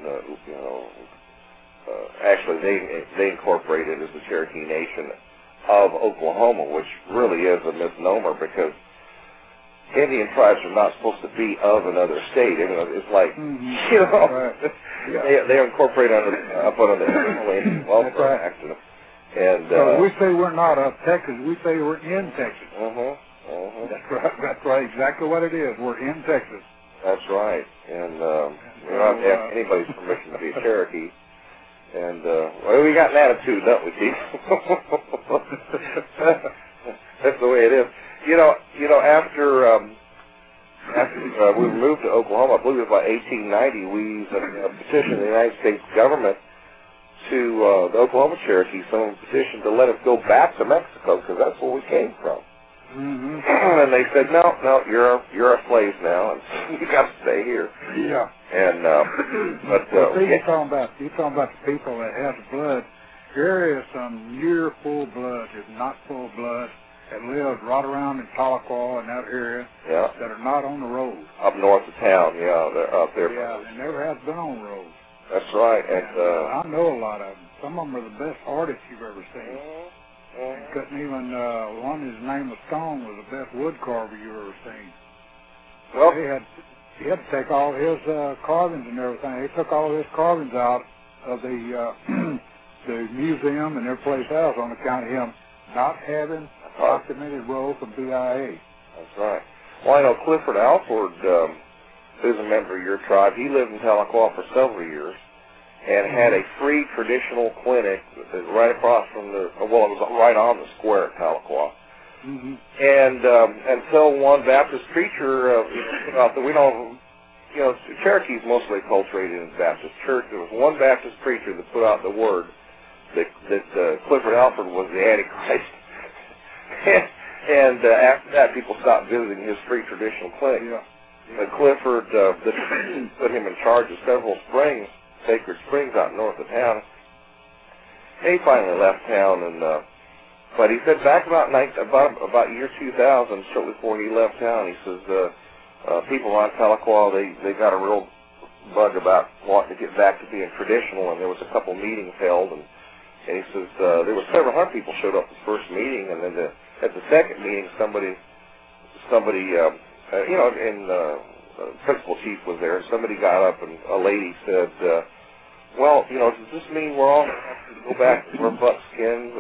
actually they incorporated as the Cherokee Nation of Oklahoma, which really is a misnomer because Indian tribes are not supposed to be of another state. It's like, Right. Yeah. they incorporate up under the Indian Welfare Act. And so we say we're not of Texas. We say we're in Texas. That's right. Exactly what it is. We're in Texas. That's right. And we don't have to ask anybody's permission to be a Cherokee. And well, we got an attitude, don't we, Keith? That's the way it is. After we moved to Oklahoma, I believe it was about 1890, we petitioned the United States government to the Oklahoma Cherokee, someone petitioned to let us go back to Mexico because that's where we came from. Mm-hmm. And they said, no, you're our slaves now, and you got to stay here. Yeah. And you're talking about the people that have the blood. There is some near full blood, if not full blood, that lives right around in Tahlequah and that area that are not on the road. Up north of town, they're up there. Yeah, they never have been on the road. That's right. And I know a lot of them. Some of them are the best artists you've ever seen. Couldn't even, one, his name was Stone, was the best wood carver you've ever seen. Well, he had to take all his carvings and everything. They took all his carvings out of the museum and every place else on account of him not having a documented role from BIA. That's right. Well, I know Clifford Alford, who's a member of your tribe, he lived in Tahlequah for several years and had a free traditional clinic right across from it was right on the square at Tahlequah. Mm-hmm. And until one Baptist preacher, Cherokee's mostly acculturated in the Baptist church. There was one Baptist preacher that put out the word that Clifford Alford was the Antichrist. and after that, people stopped visiting his free traditional clinic. Yeah. But Clifford put him in charge of several springs, sacred springs out north of town. And he finally left town, but he said back about year 2000, shortly before he left town, he says people around Tahlequah, they got a real bug about wanting to get back to being traditional, and there was a couple meetings held, and he says there were several hundred people showed up at the first meeting, and then at the second meeting, somebody, principal chief was there, and somebody got up, and a lady said, well, does this mean we're all going to have to go back to wear buckskins?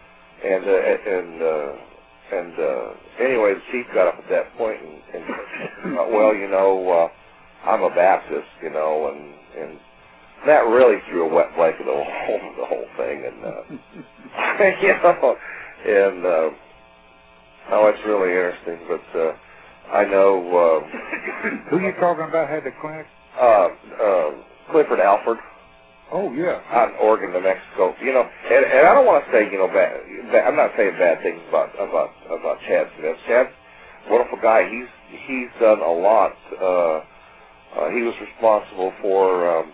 And anyway, the chief got up at that point and said, well, I'm a Baptist, and that really threw a wet blanket over the whole thing, and it's really interesting. But I know who you talking about had the clinic? Clifford Alford. Oh yeah, out in Oregon, New Mexico. And I don't want to say bad. I'm not saying bad things about Chad Smith. Chad's a wonderful guy. He's done a lot. He was responsible for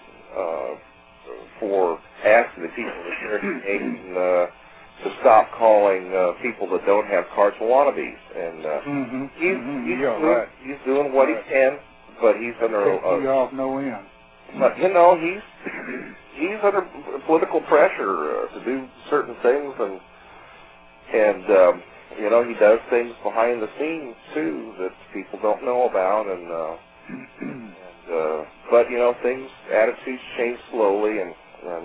asking the people of the Cherokee Nation to stop calling people that don't have cards wannabes. And he's doing what he can, but he's under off no end. But he's under political pressure to do certain things, and he does things behind the scenes too that people don't know about, but attitudes change slowly, and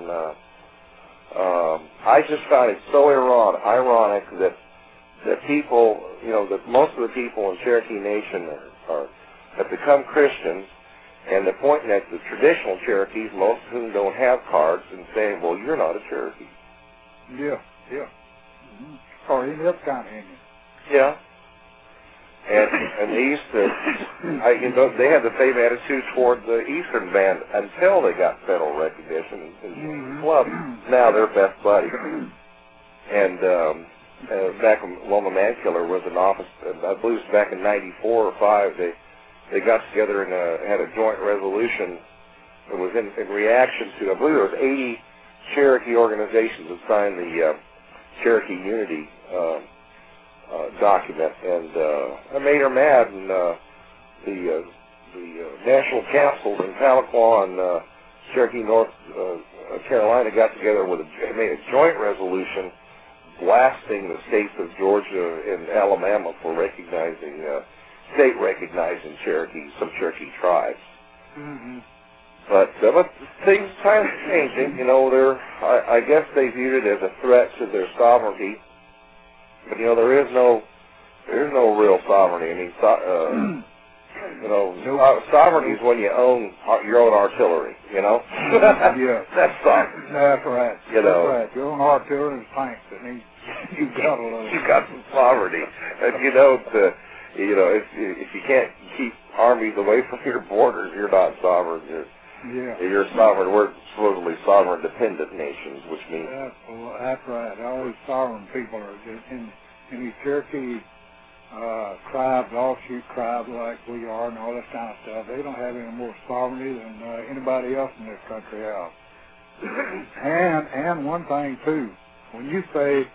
I just found it so ironic that people, that most of the people in Cherokee Nation have become Christians. And they're pointing at the traditional Cherokees, most of whom don't have cards, and saying, well, you're not a Cherokee. Yeah. Mm-hmm. Or any other kind of Indian. Yeah. And they used to, they had the same attitude toward the Eastern Band until they got federal recognition in the club. Now they're best buddies. And back when Loma Mankiller was in office, I believe it was back in 94 or 5, they got together and had a joint resolution that was in reaction to, I believe there was 80 Cherokee organizations have signed the Cherokee Unity document, and I made her mad. And the National Councils in Tahlequah and Cherokee, North Carolina, got together with made a joint resolution blasting the states of Georgia and Alabama for recognizing Cherokee, some Cherokee tribes. Mm-hmm. But things are kind of changing. You know, I guess they viewed it as a threat to their sovereignty. But you know, there is no real sovereignty. I mean, sovereignty is when you own your own artillery. You know, yeah, that's sovereignty. That's right. That's right. Your own artillery and tanks. That means you got a little. You got some sovereignty, and you don't. If you can't keep armies away from your borders, you're not sovereign. You're sovereign. We're supposedly sovereign-dependent nations, which means that's right. All these sovereign people are in these Cherokee tribes, offshoot tribes like we are, and all this kind of stuff. They don't have any more sovereignty than anybody else in this country has. And one thing too, when you say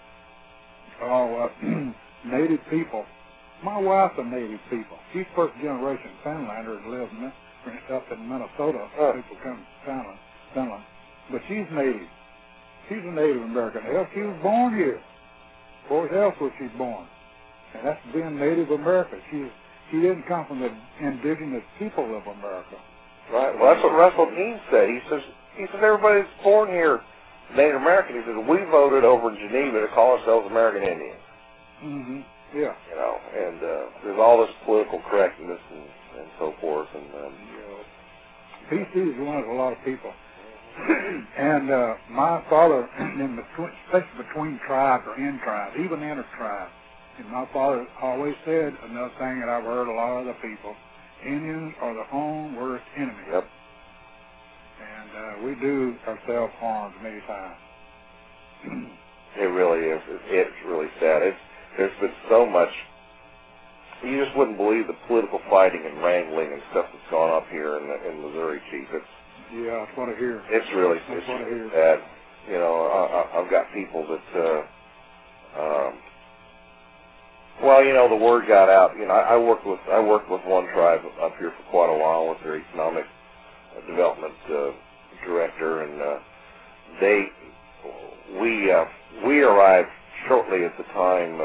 native people, my wife's a native people. She's first generation Finlander that lives up in Minnesota. People come from Finland. But she's native. She's a Native American. Hell, she was born here. Where else was she born? And that's being Native American. She didn't come from the indigenous people of America. Right. Well, that's what Russell Dean said. He says everybody that's born here Native American. He says we voted over in Geneva to call ourselves American Indians. Mm-hmm. Yeah. You know, and there's all this political correctness and so forth. And PC is one of a lot of people. And my father, especially between tribes or in tribes, even inter-tribes, and my father always said another thing that I've heard a lot of other people: Indians are their own worst enemy. Yep. And we do ourselves harm many times. It really is. It's really sad. There's been so much. You just wouldn't believe the political fighting and wrangling and stuff that's gone up here in Missouri, Chief. Yeah, that's what I hear. It's really sad. You know, I've got people that, well, you know, the word got out. You know, I worked with one tribe up here for quite a while with their economic development director, and we arrived shortly at the time.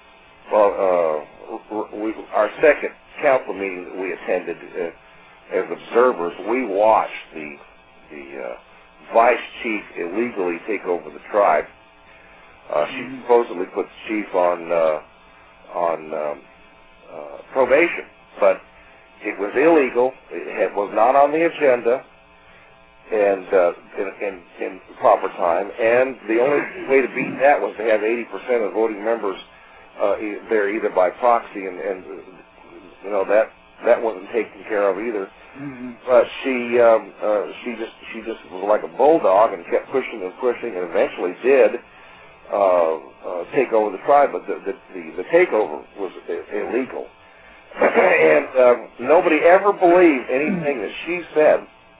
Our second council meeting that we attended as observers, we watched the vice chief illegally take over the tribe. She supposedly put the chief on probation, but it was illegal. It was not on the agenda, and in proper time. And the only way to beat that was to have 80% of voting members there, either by proxy, and you know that wasn't taken care of either. Mm-hmm. But she just was like a bulldog and kept pushing and pushing, and eventually did take over the tribe. But the takeover was illegal, and nobody ever believed anything that she said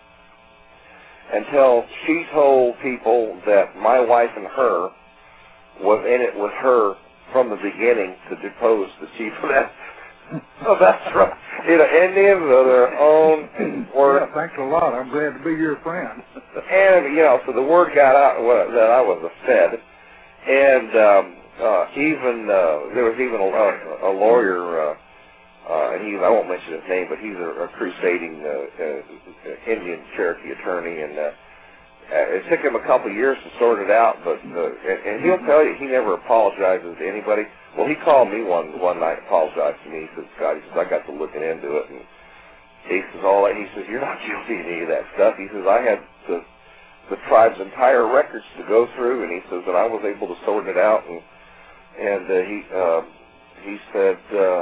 until she told people that my wife and her was in it with her from the beginning to depose the chief of that. Oh, that's right. You know, Indians are their own word. Yeah, thanks a lot. I'm glad to be your friend. And, you know, so the word got out that I was a Fed. And there was even a lawyer, and I won't mention his name, but he's a crusading Indian Cherokee attorney, and it took him a couple of years to sort it out, but and he'll tell you he never apologizes to anybody. Well, he called me one night, apologized to me. He said, Scott, he says, I got to looking into it, and he says, all that. He says, you're not guilty of any of that stuff. He says, I had the tribe's entire records to go through, and he says that I was able to sort it out, and he said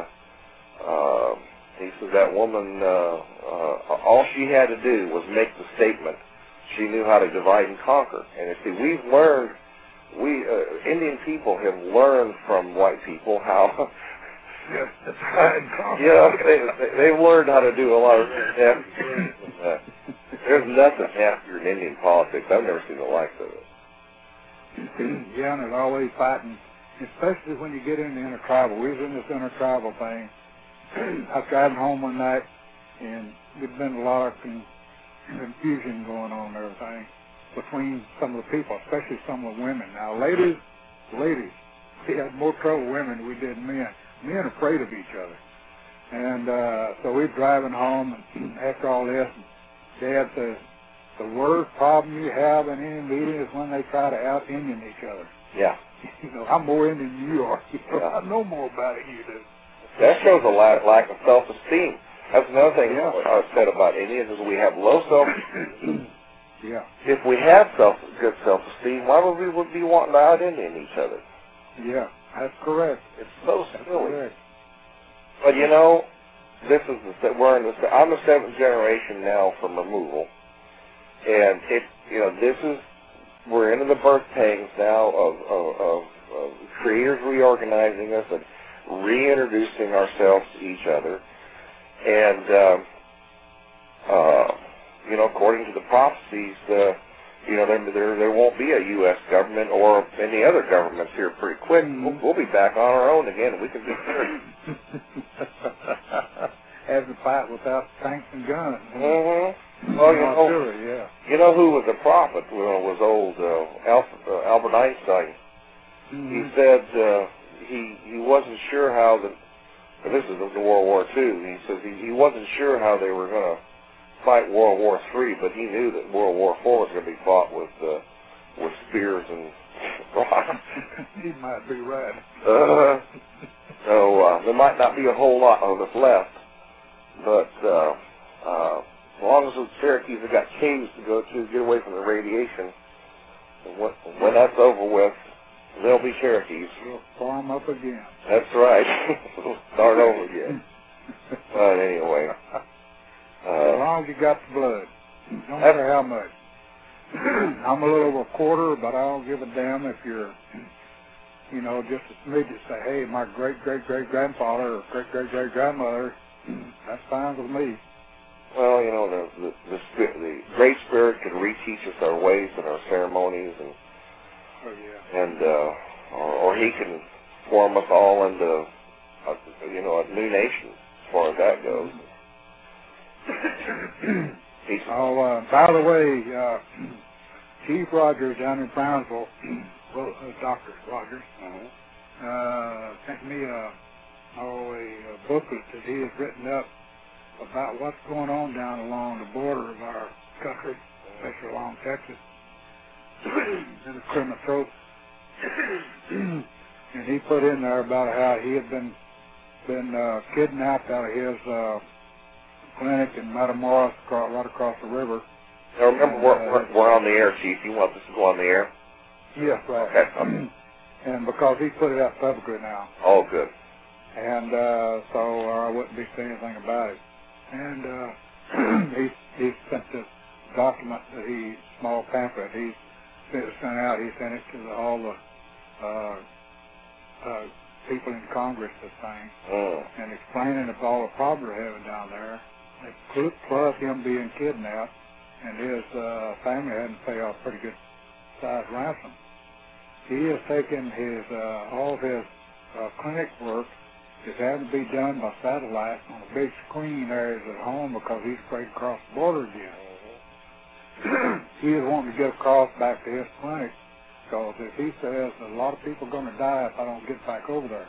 that woman, all she had to do was make the statement. She knew how to divide and conquer. And you see, we've learned, Indian people have learned from white people how, divide and conquer. you know, they've learned how to do a lot of that. There's nothing nastier in Indian politics. I've never seen the likes of it. Yeah, and there's always fighting, especially when you get into intertribal. We was in this intertribal thing. I was driving home one night, and there'd been a lot of confusion going on and everything between some of the people, especially some of the women. Now, ladies, we had more trouble with women than we did men. Men are afraid of each other. And so we're driving home, and after all this, Dad says, the worst problem you have in any meeting is when they try to out-Indian each other. Yeah. You know, I'm more Indian than you are. I know more about it than you do. That shows a lack of self-esteem. That's another thing I said about Indians is we have low self-esteem. Yeah. If we have good self-esteem, why would we be wanting to out-Indian each other? Yeah, that's correct. It's so silly. Correct. But you know, I'm the seventh generation now from removal, and we're into the birth pangs now of creators reorganizing us and reintroducing ourselves to each other, and according to the prophecies, there won't be a U.S. government or any other governments here pretty quick. We'll be back on our own again, and we can be free. Have to fight without tanks and guns. Mm-hmm. Well, you know who was a prophet? Was old Albert Einstein. Mm-hmm. He said he wasn't sure how this is in World War II. He says he wasn't sure how they were going to fight World War III, but he knew that World War IV was going to be fought with spears and rocks. He might be right. So there might not be a whole lot of us left, but as long as the Cherokees have got caves to go to, get away from the radiation, and when that's over with, they'll be Cherokees. We'll farm up again. That's right. Start over again. But anyway. As long as you got the blood. No matter how much. I'm a little over a quarter, but I don't give a damn if you're, just a smidget. Say, hey, my great-great-great-grandfather or great-great-great-grandmother, that's fine with me. Well, the Great Spirit can reteach us our ways and our ceremonies, or He can form us all into, a new nation as far as that goes. By the way, Chief Rogers down in Brownsville, Dr. Rogers, sent me a booklet that he has written up about what's going on down along the border of our country, especially along Texas, in the Criminal. And he put in there about how he had been kidnapped out of his clinic in Matamoros, right across the river. Now remember, we're on the air, Chief. You want this to go on the air? Yes, right. Okay. And because he put it out publicly now. Oh, good. And so I wouldn't be saying anything about it. And he sent this document that small pamphlet, he sent out. He sent it to all the people in Congress, this thing, and explaining about all the problems they're having down there. Plus him being kidnapped, and his family had to pay off pretty good size ransom. He has taken all of his clinic work is having to be done by satellite on a big screen there at home because he's afraid to cross the border again. He is wanting to get across back to his clinic because if he says a lot of people are going to die if I don't get back over there.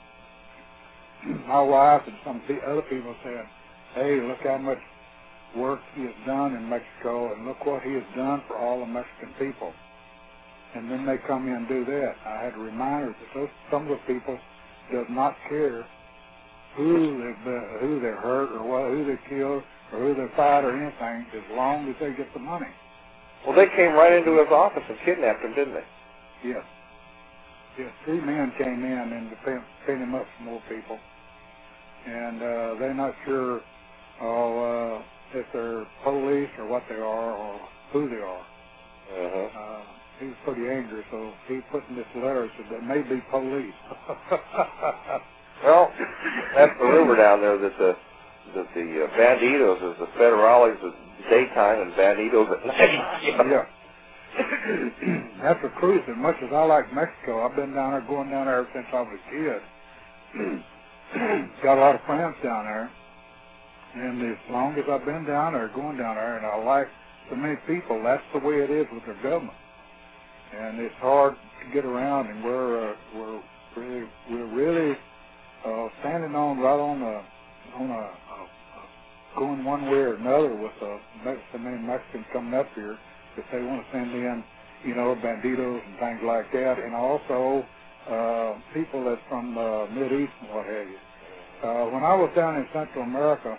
My wife and some other people said, hey, look how much work he has done in Mexico and look what he has done for all the Mexican people. And then they come in and do that. I had to remind her that some of the people does not care who they hurt or who they killed or who they fight or anything as long as they get the money. Well, they came right into his office and kidnapped him, didn't they? Yes. Yes, 3 men came in and paid him up some more people. And they're not sure if they're police or what they are or who they are. He was pretty angry, so he put in this letter said that may be police. Well, that's the rumor down there that banditos is the federales at daytime and banditos at night. Yeah. That's a cruise. As much as I like Mexico, I've been down there, going down there ever since I was a kid. Got a lot of friends down there. And as long as I've been down there, going down there, and I like so many people, that's the way it is with their government. And it's hard to get around, and we're really standing on going one way or another with the many Mexicans coming up here if they want to send in, banditos and things like that, and also people that's from the Mideast and what have you. When I was down in Central America,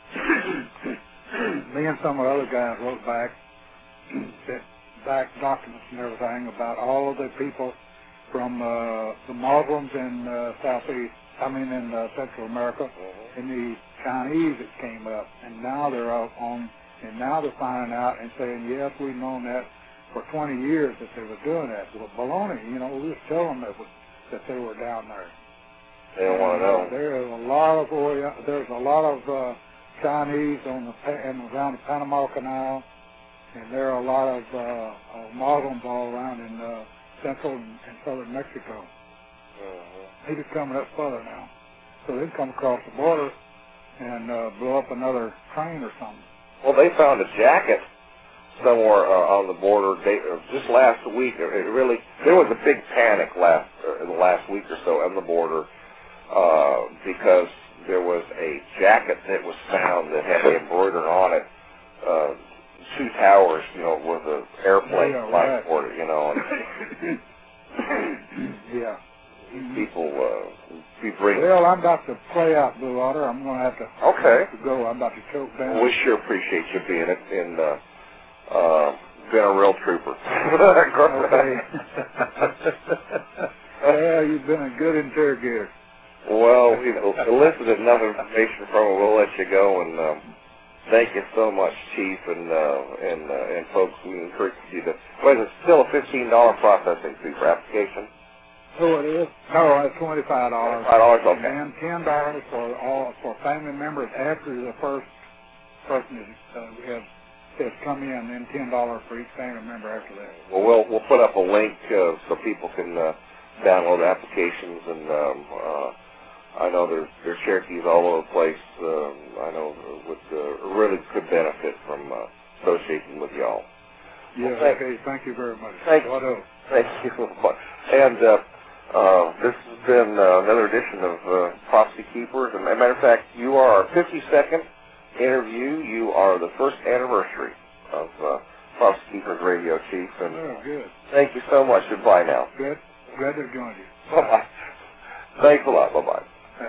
me and some of the other guys wrote back documents and everything about all of the people from the Muslims in Central America, and the Chinese that came up, and now they're out on, and now they're finding out and saying, yes, we've known that for 20 years that they were doing that. Well, baloney, we just tell them that they were down there. They don't want to know. There's a lot of Chinese around the Panama Canal, and there are a lot of Muslims all around in central and southern Mexico. They're just coming up further now. So they come across the border and blow up another train or something. Well, they found a jacket somewhere on the border just last week. There was a big panic in the last week or so on the border because there was a jacket that was found that had embroidered on it 2 towers, with an airplane flying toward it, And yeah. People be bringing. Well, I'm about to play out, Blue Otter. I'm going to have to go. I'm about to choke down. We sure appreciate you being it, and been a real trooper. Okay. Well, you've been a good interrogator. Well, we've elicited enough information from it. We'll let you go, and thank you so much, Chief, and folks. We encourage you to. Well, it's still a $15 processing fee for application. Oh, it is? No, it's $25. $25, okay. And $10 for family members after the first person has come in, and then $10 for each family member after that. Well, we'll put up a link so people can download applications, and I know there's Cherokees all over the place. I know with really could benefit from associating with y'all. Yeah, thank you very much. Thank you. And this has been another edition of Prophecy Keepers. As a matter of fact, you are our 52nd interview. You are the first anniversary of Prophecy Keepers Radio, Chief. And good. Thank you so much. Goodbye now. Good. Glad to have joined you. Bye-bye. Thanks a lot. Bye-bye.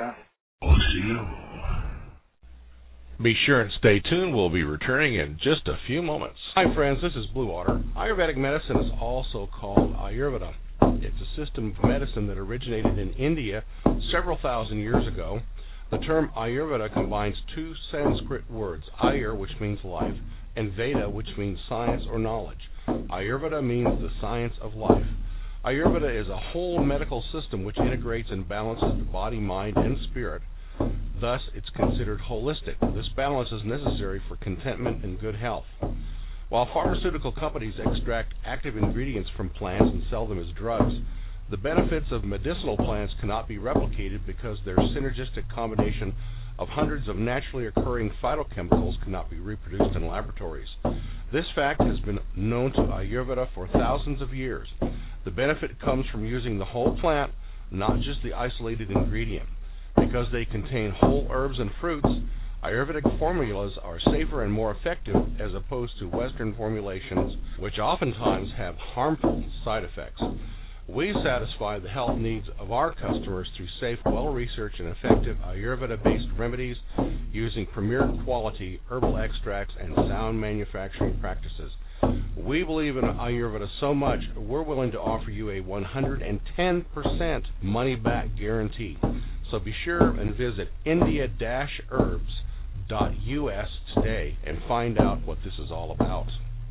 Be sure and stay tuned. We'll be returning in just a few moments. Hi, friends. This is Blue Otter. Ayurvedic medicine is also called Ayurveda. It's a system of medicine that originated in India several thousand years ago. The term Ayurveda combines 2 Sanskrit words, Ayur, which means life, and Veda, which means science or knowledge. Ayurveda means the science of life. Ayurveda is a whole medical system which integrates and balances the body, mind, and spirit. Thus, it's considered holistic. This balance is necessary for contentment and good health. While pharmaceutical companies extract active ingredients from plants and sell them as drugs, the benefits of medicinal plants cannot be replicated because their synergistic combination of hundreds of naturally occurring phytochemicals cannot be reproduced in laboratories. This fact has been known to Ayurveda for thousands of years. The benefit comes from using the whole plant, not just the isolated ingredient. Because they contain whole herbs and fruits, Ayurvedic formulas are safer and more effective as opposed to Western formulations, which oftentimes have harmful side effects. We satisfy the health needs of our customers through safe, well-researched, and effective Ayurveda-based remedies using premier quality herbal extracts and sound manufacturing practices. We believe in Ayurveda so much, we're willing to offer you a 110% money-back guarantee. So be sure and visit india-herbs.us today and find out what this is all about.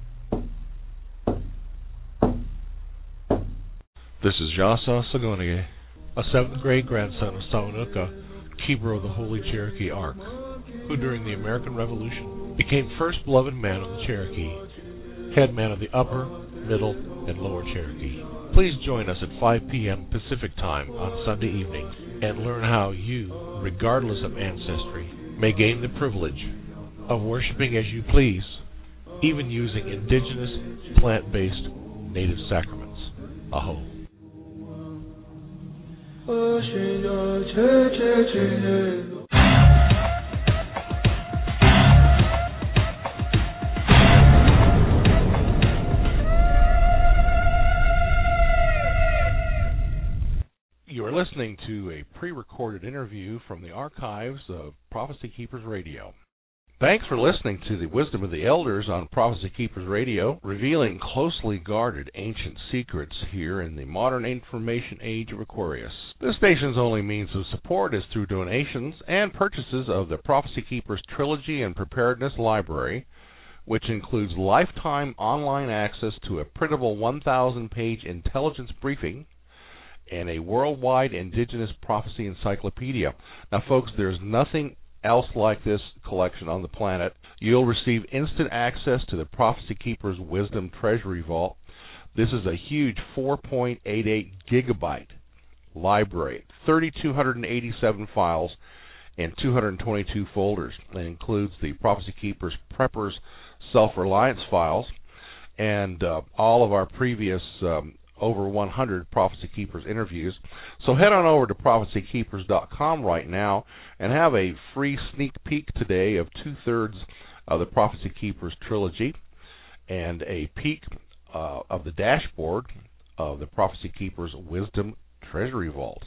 This is Jasa Sagonye, a 7th grade grandson of Saunuka, keeper of the Holy Cherokee Ark. who during the American Revolution became first beloved man of the Cherokee, head man of the Upper, Middle, and Lower Cherokee. Please join us at 5 p.m. Pacific Time on Sunday evenings and learn how you, regardless of ancestry, may gain the privilege of worshiping as you please, even using indigenous, plant-based native sacraments. Aho. You are listening to a pre-recorded interview from the archives of Prophecy Keepers Radio. Thanks for listening to the Wisdom of the Elders on Prophecy Keepers Radio, revealing closely guarded ancient secrets here in the modern information age of Aquarius. This station's only means of support is through donations and purchases of the Prophecy Keepers Trilogy and Preparedness Library, which includes lifetime online access to a printable 1,000-page intelligence briefing and a worldwide indigenous prophecy encyclopedia. Now, folks, there's nothing else like this collection on the planet. You'll receive instant access to the Prophecy Keepers Wisdom Treasury Vault. This is a huge 4.88 gigabyte library, 3,287 files, and 222 folders. It includes the Prophecy Keepers Preppers Self-Reliance files and all of our previous over 100 Prophecy Keepers interviews. So head on over to prophecykeepers.com right now and have a free sneak peek today of 2/3 of the Prophecy Keepers trilogy and a peek of the dashboard of the Prophecy Keepers Wisdom Treasury Vault.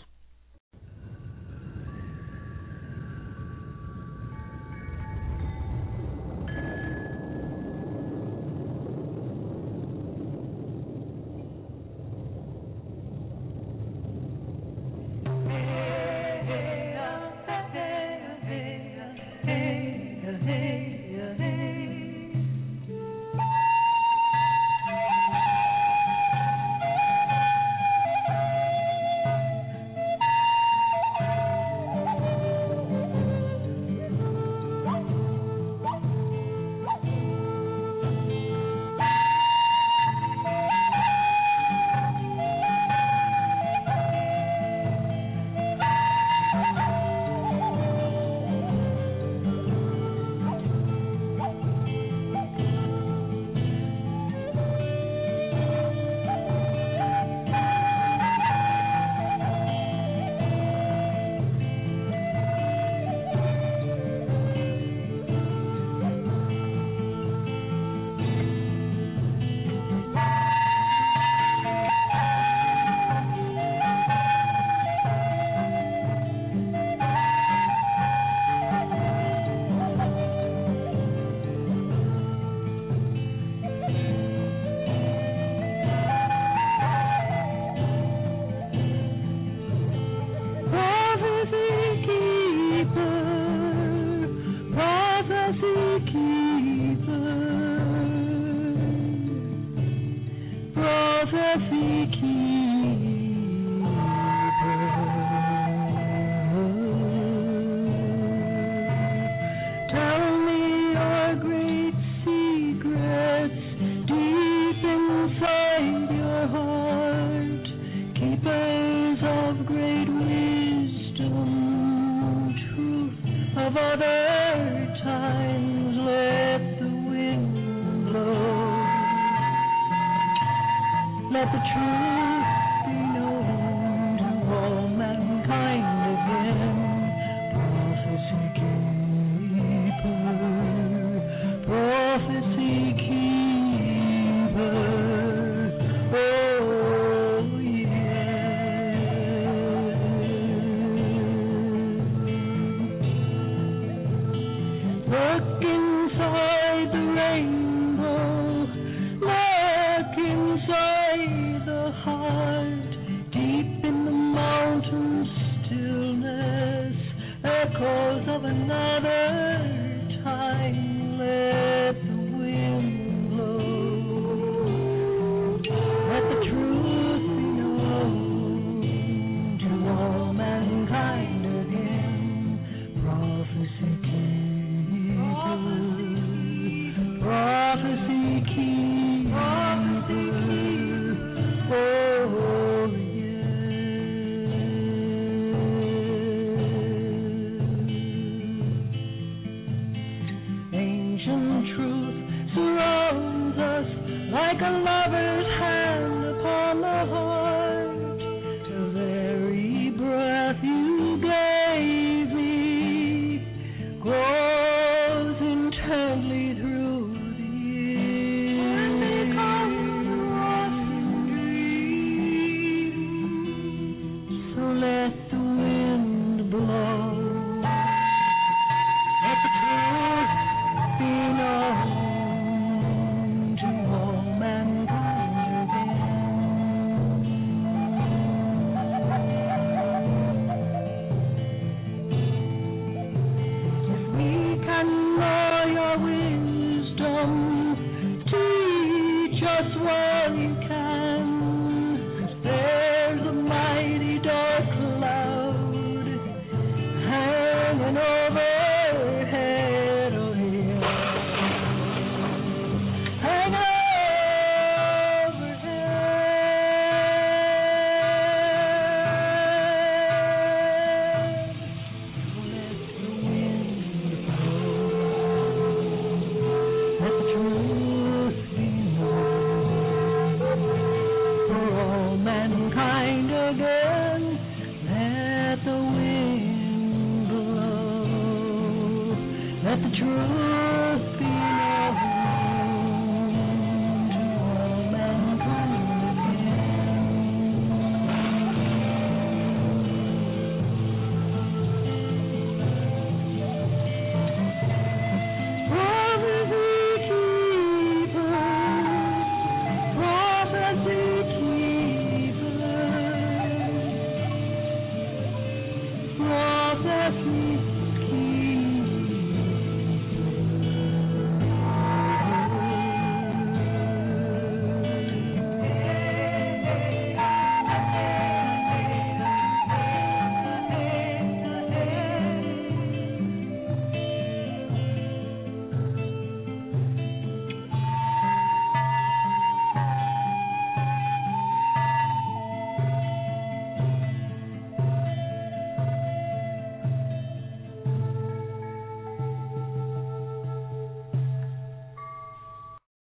Inside the heart, deep in the mountains last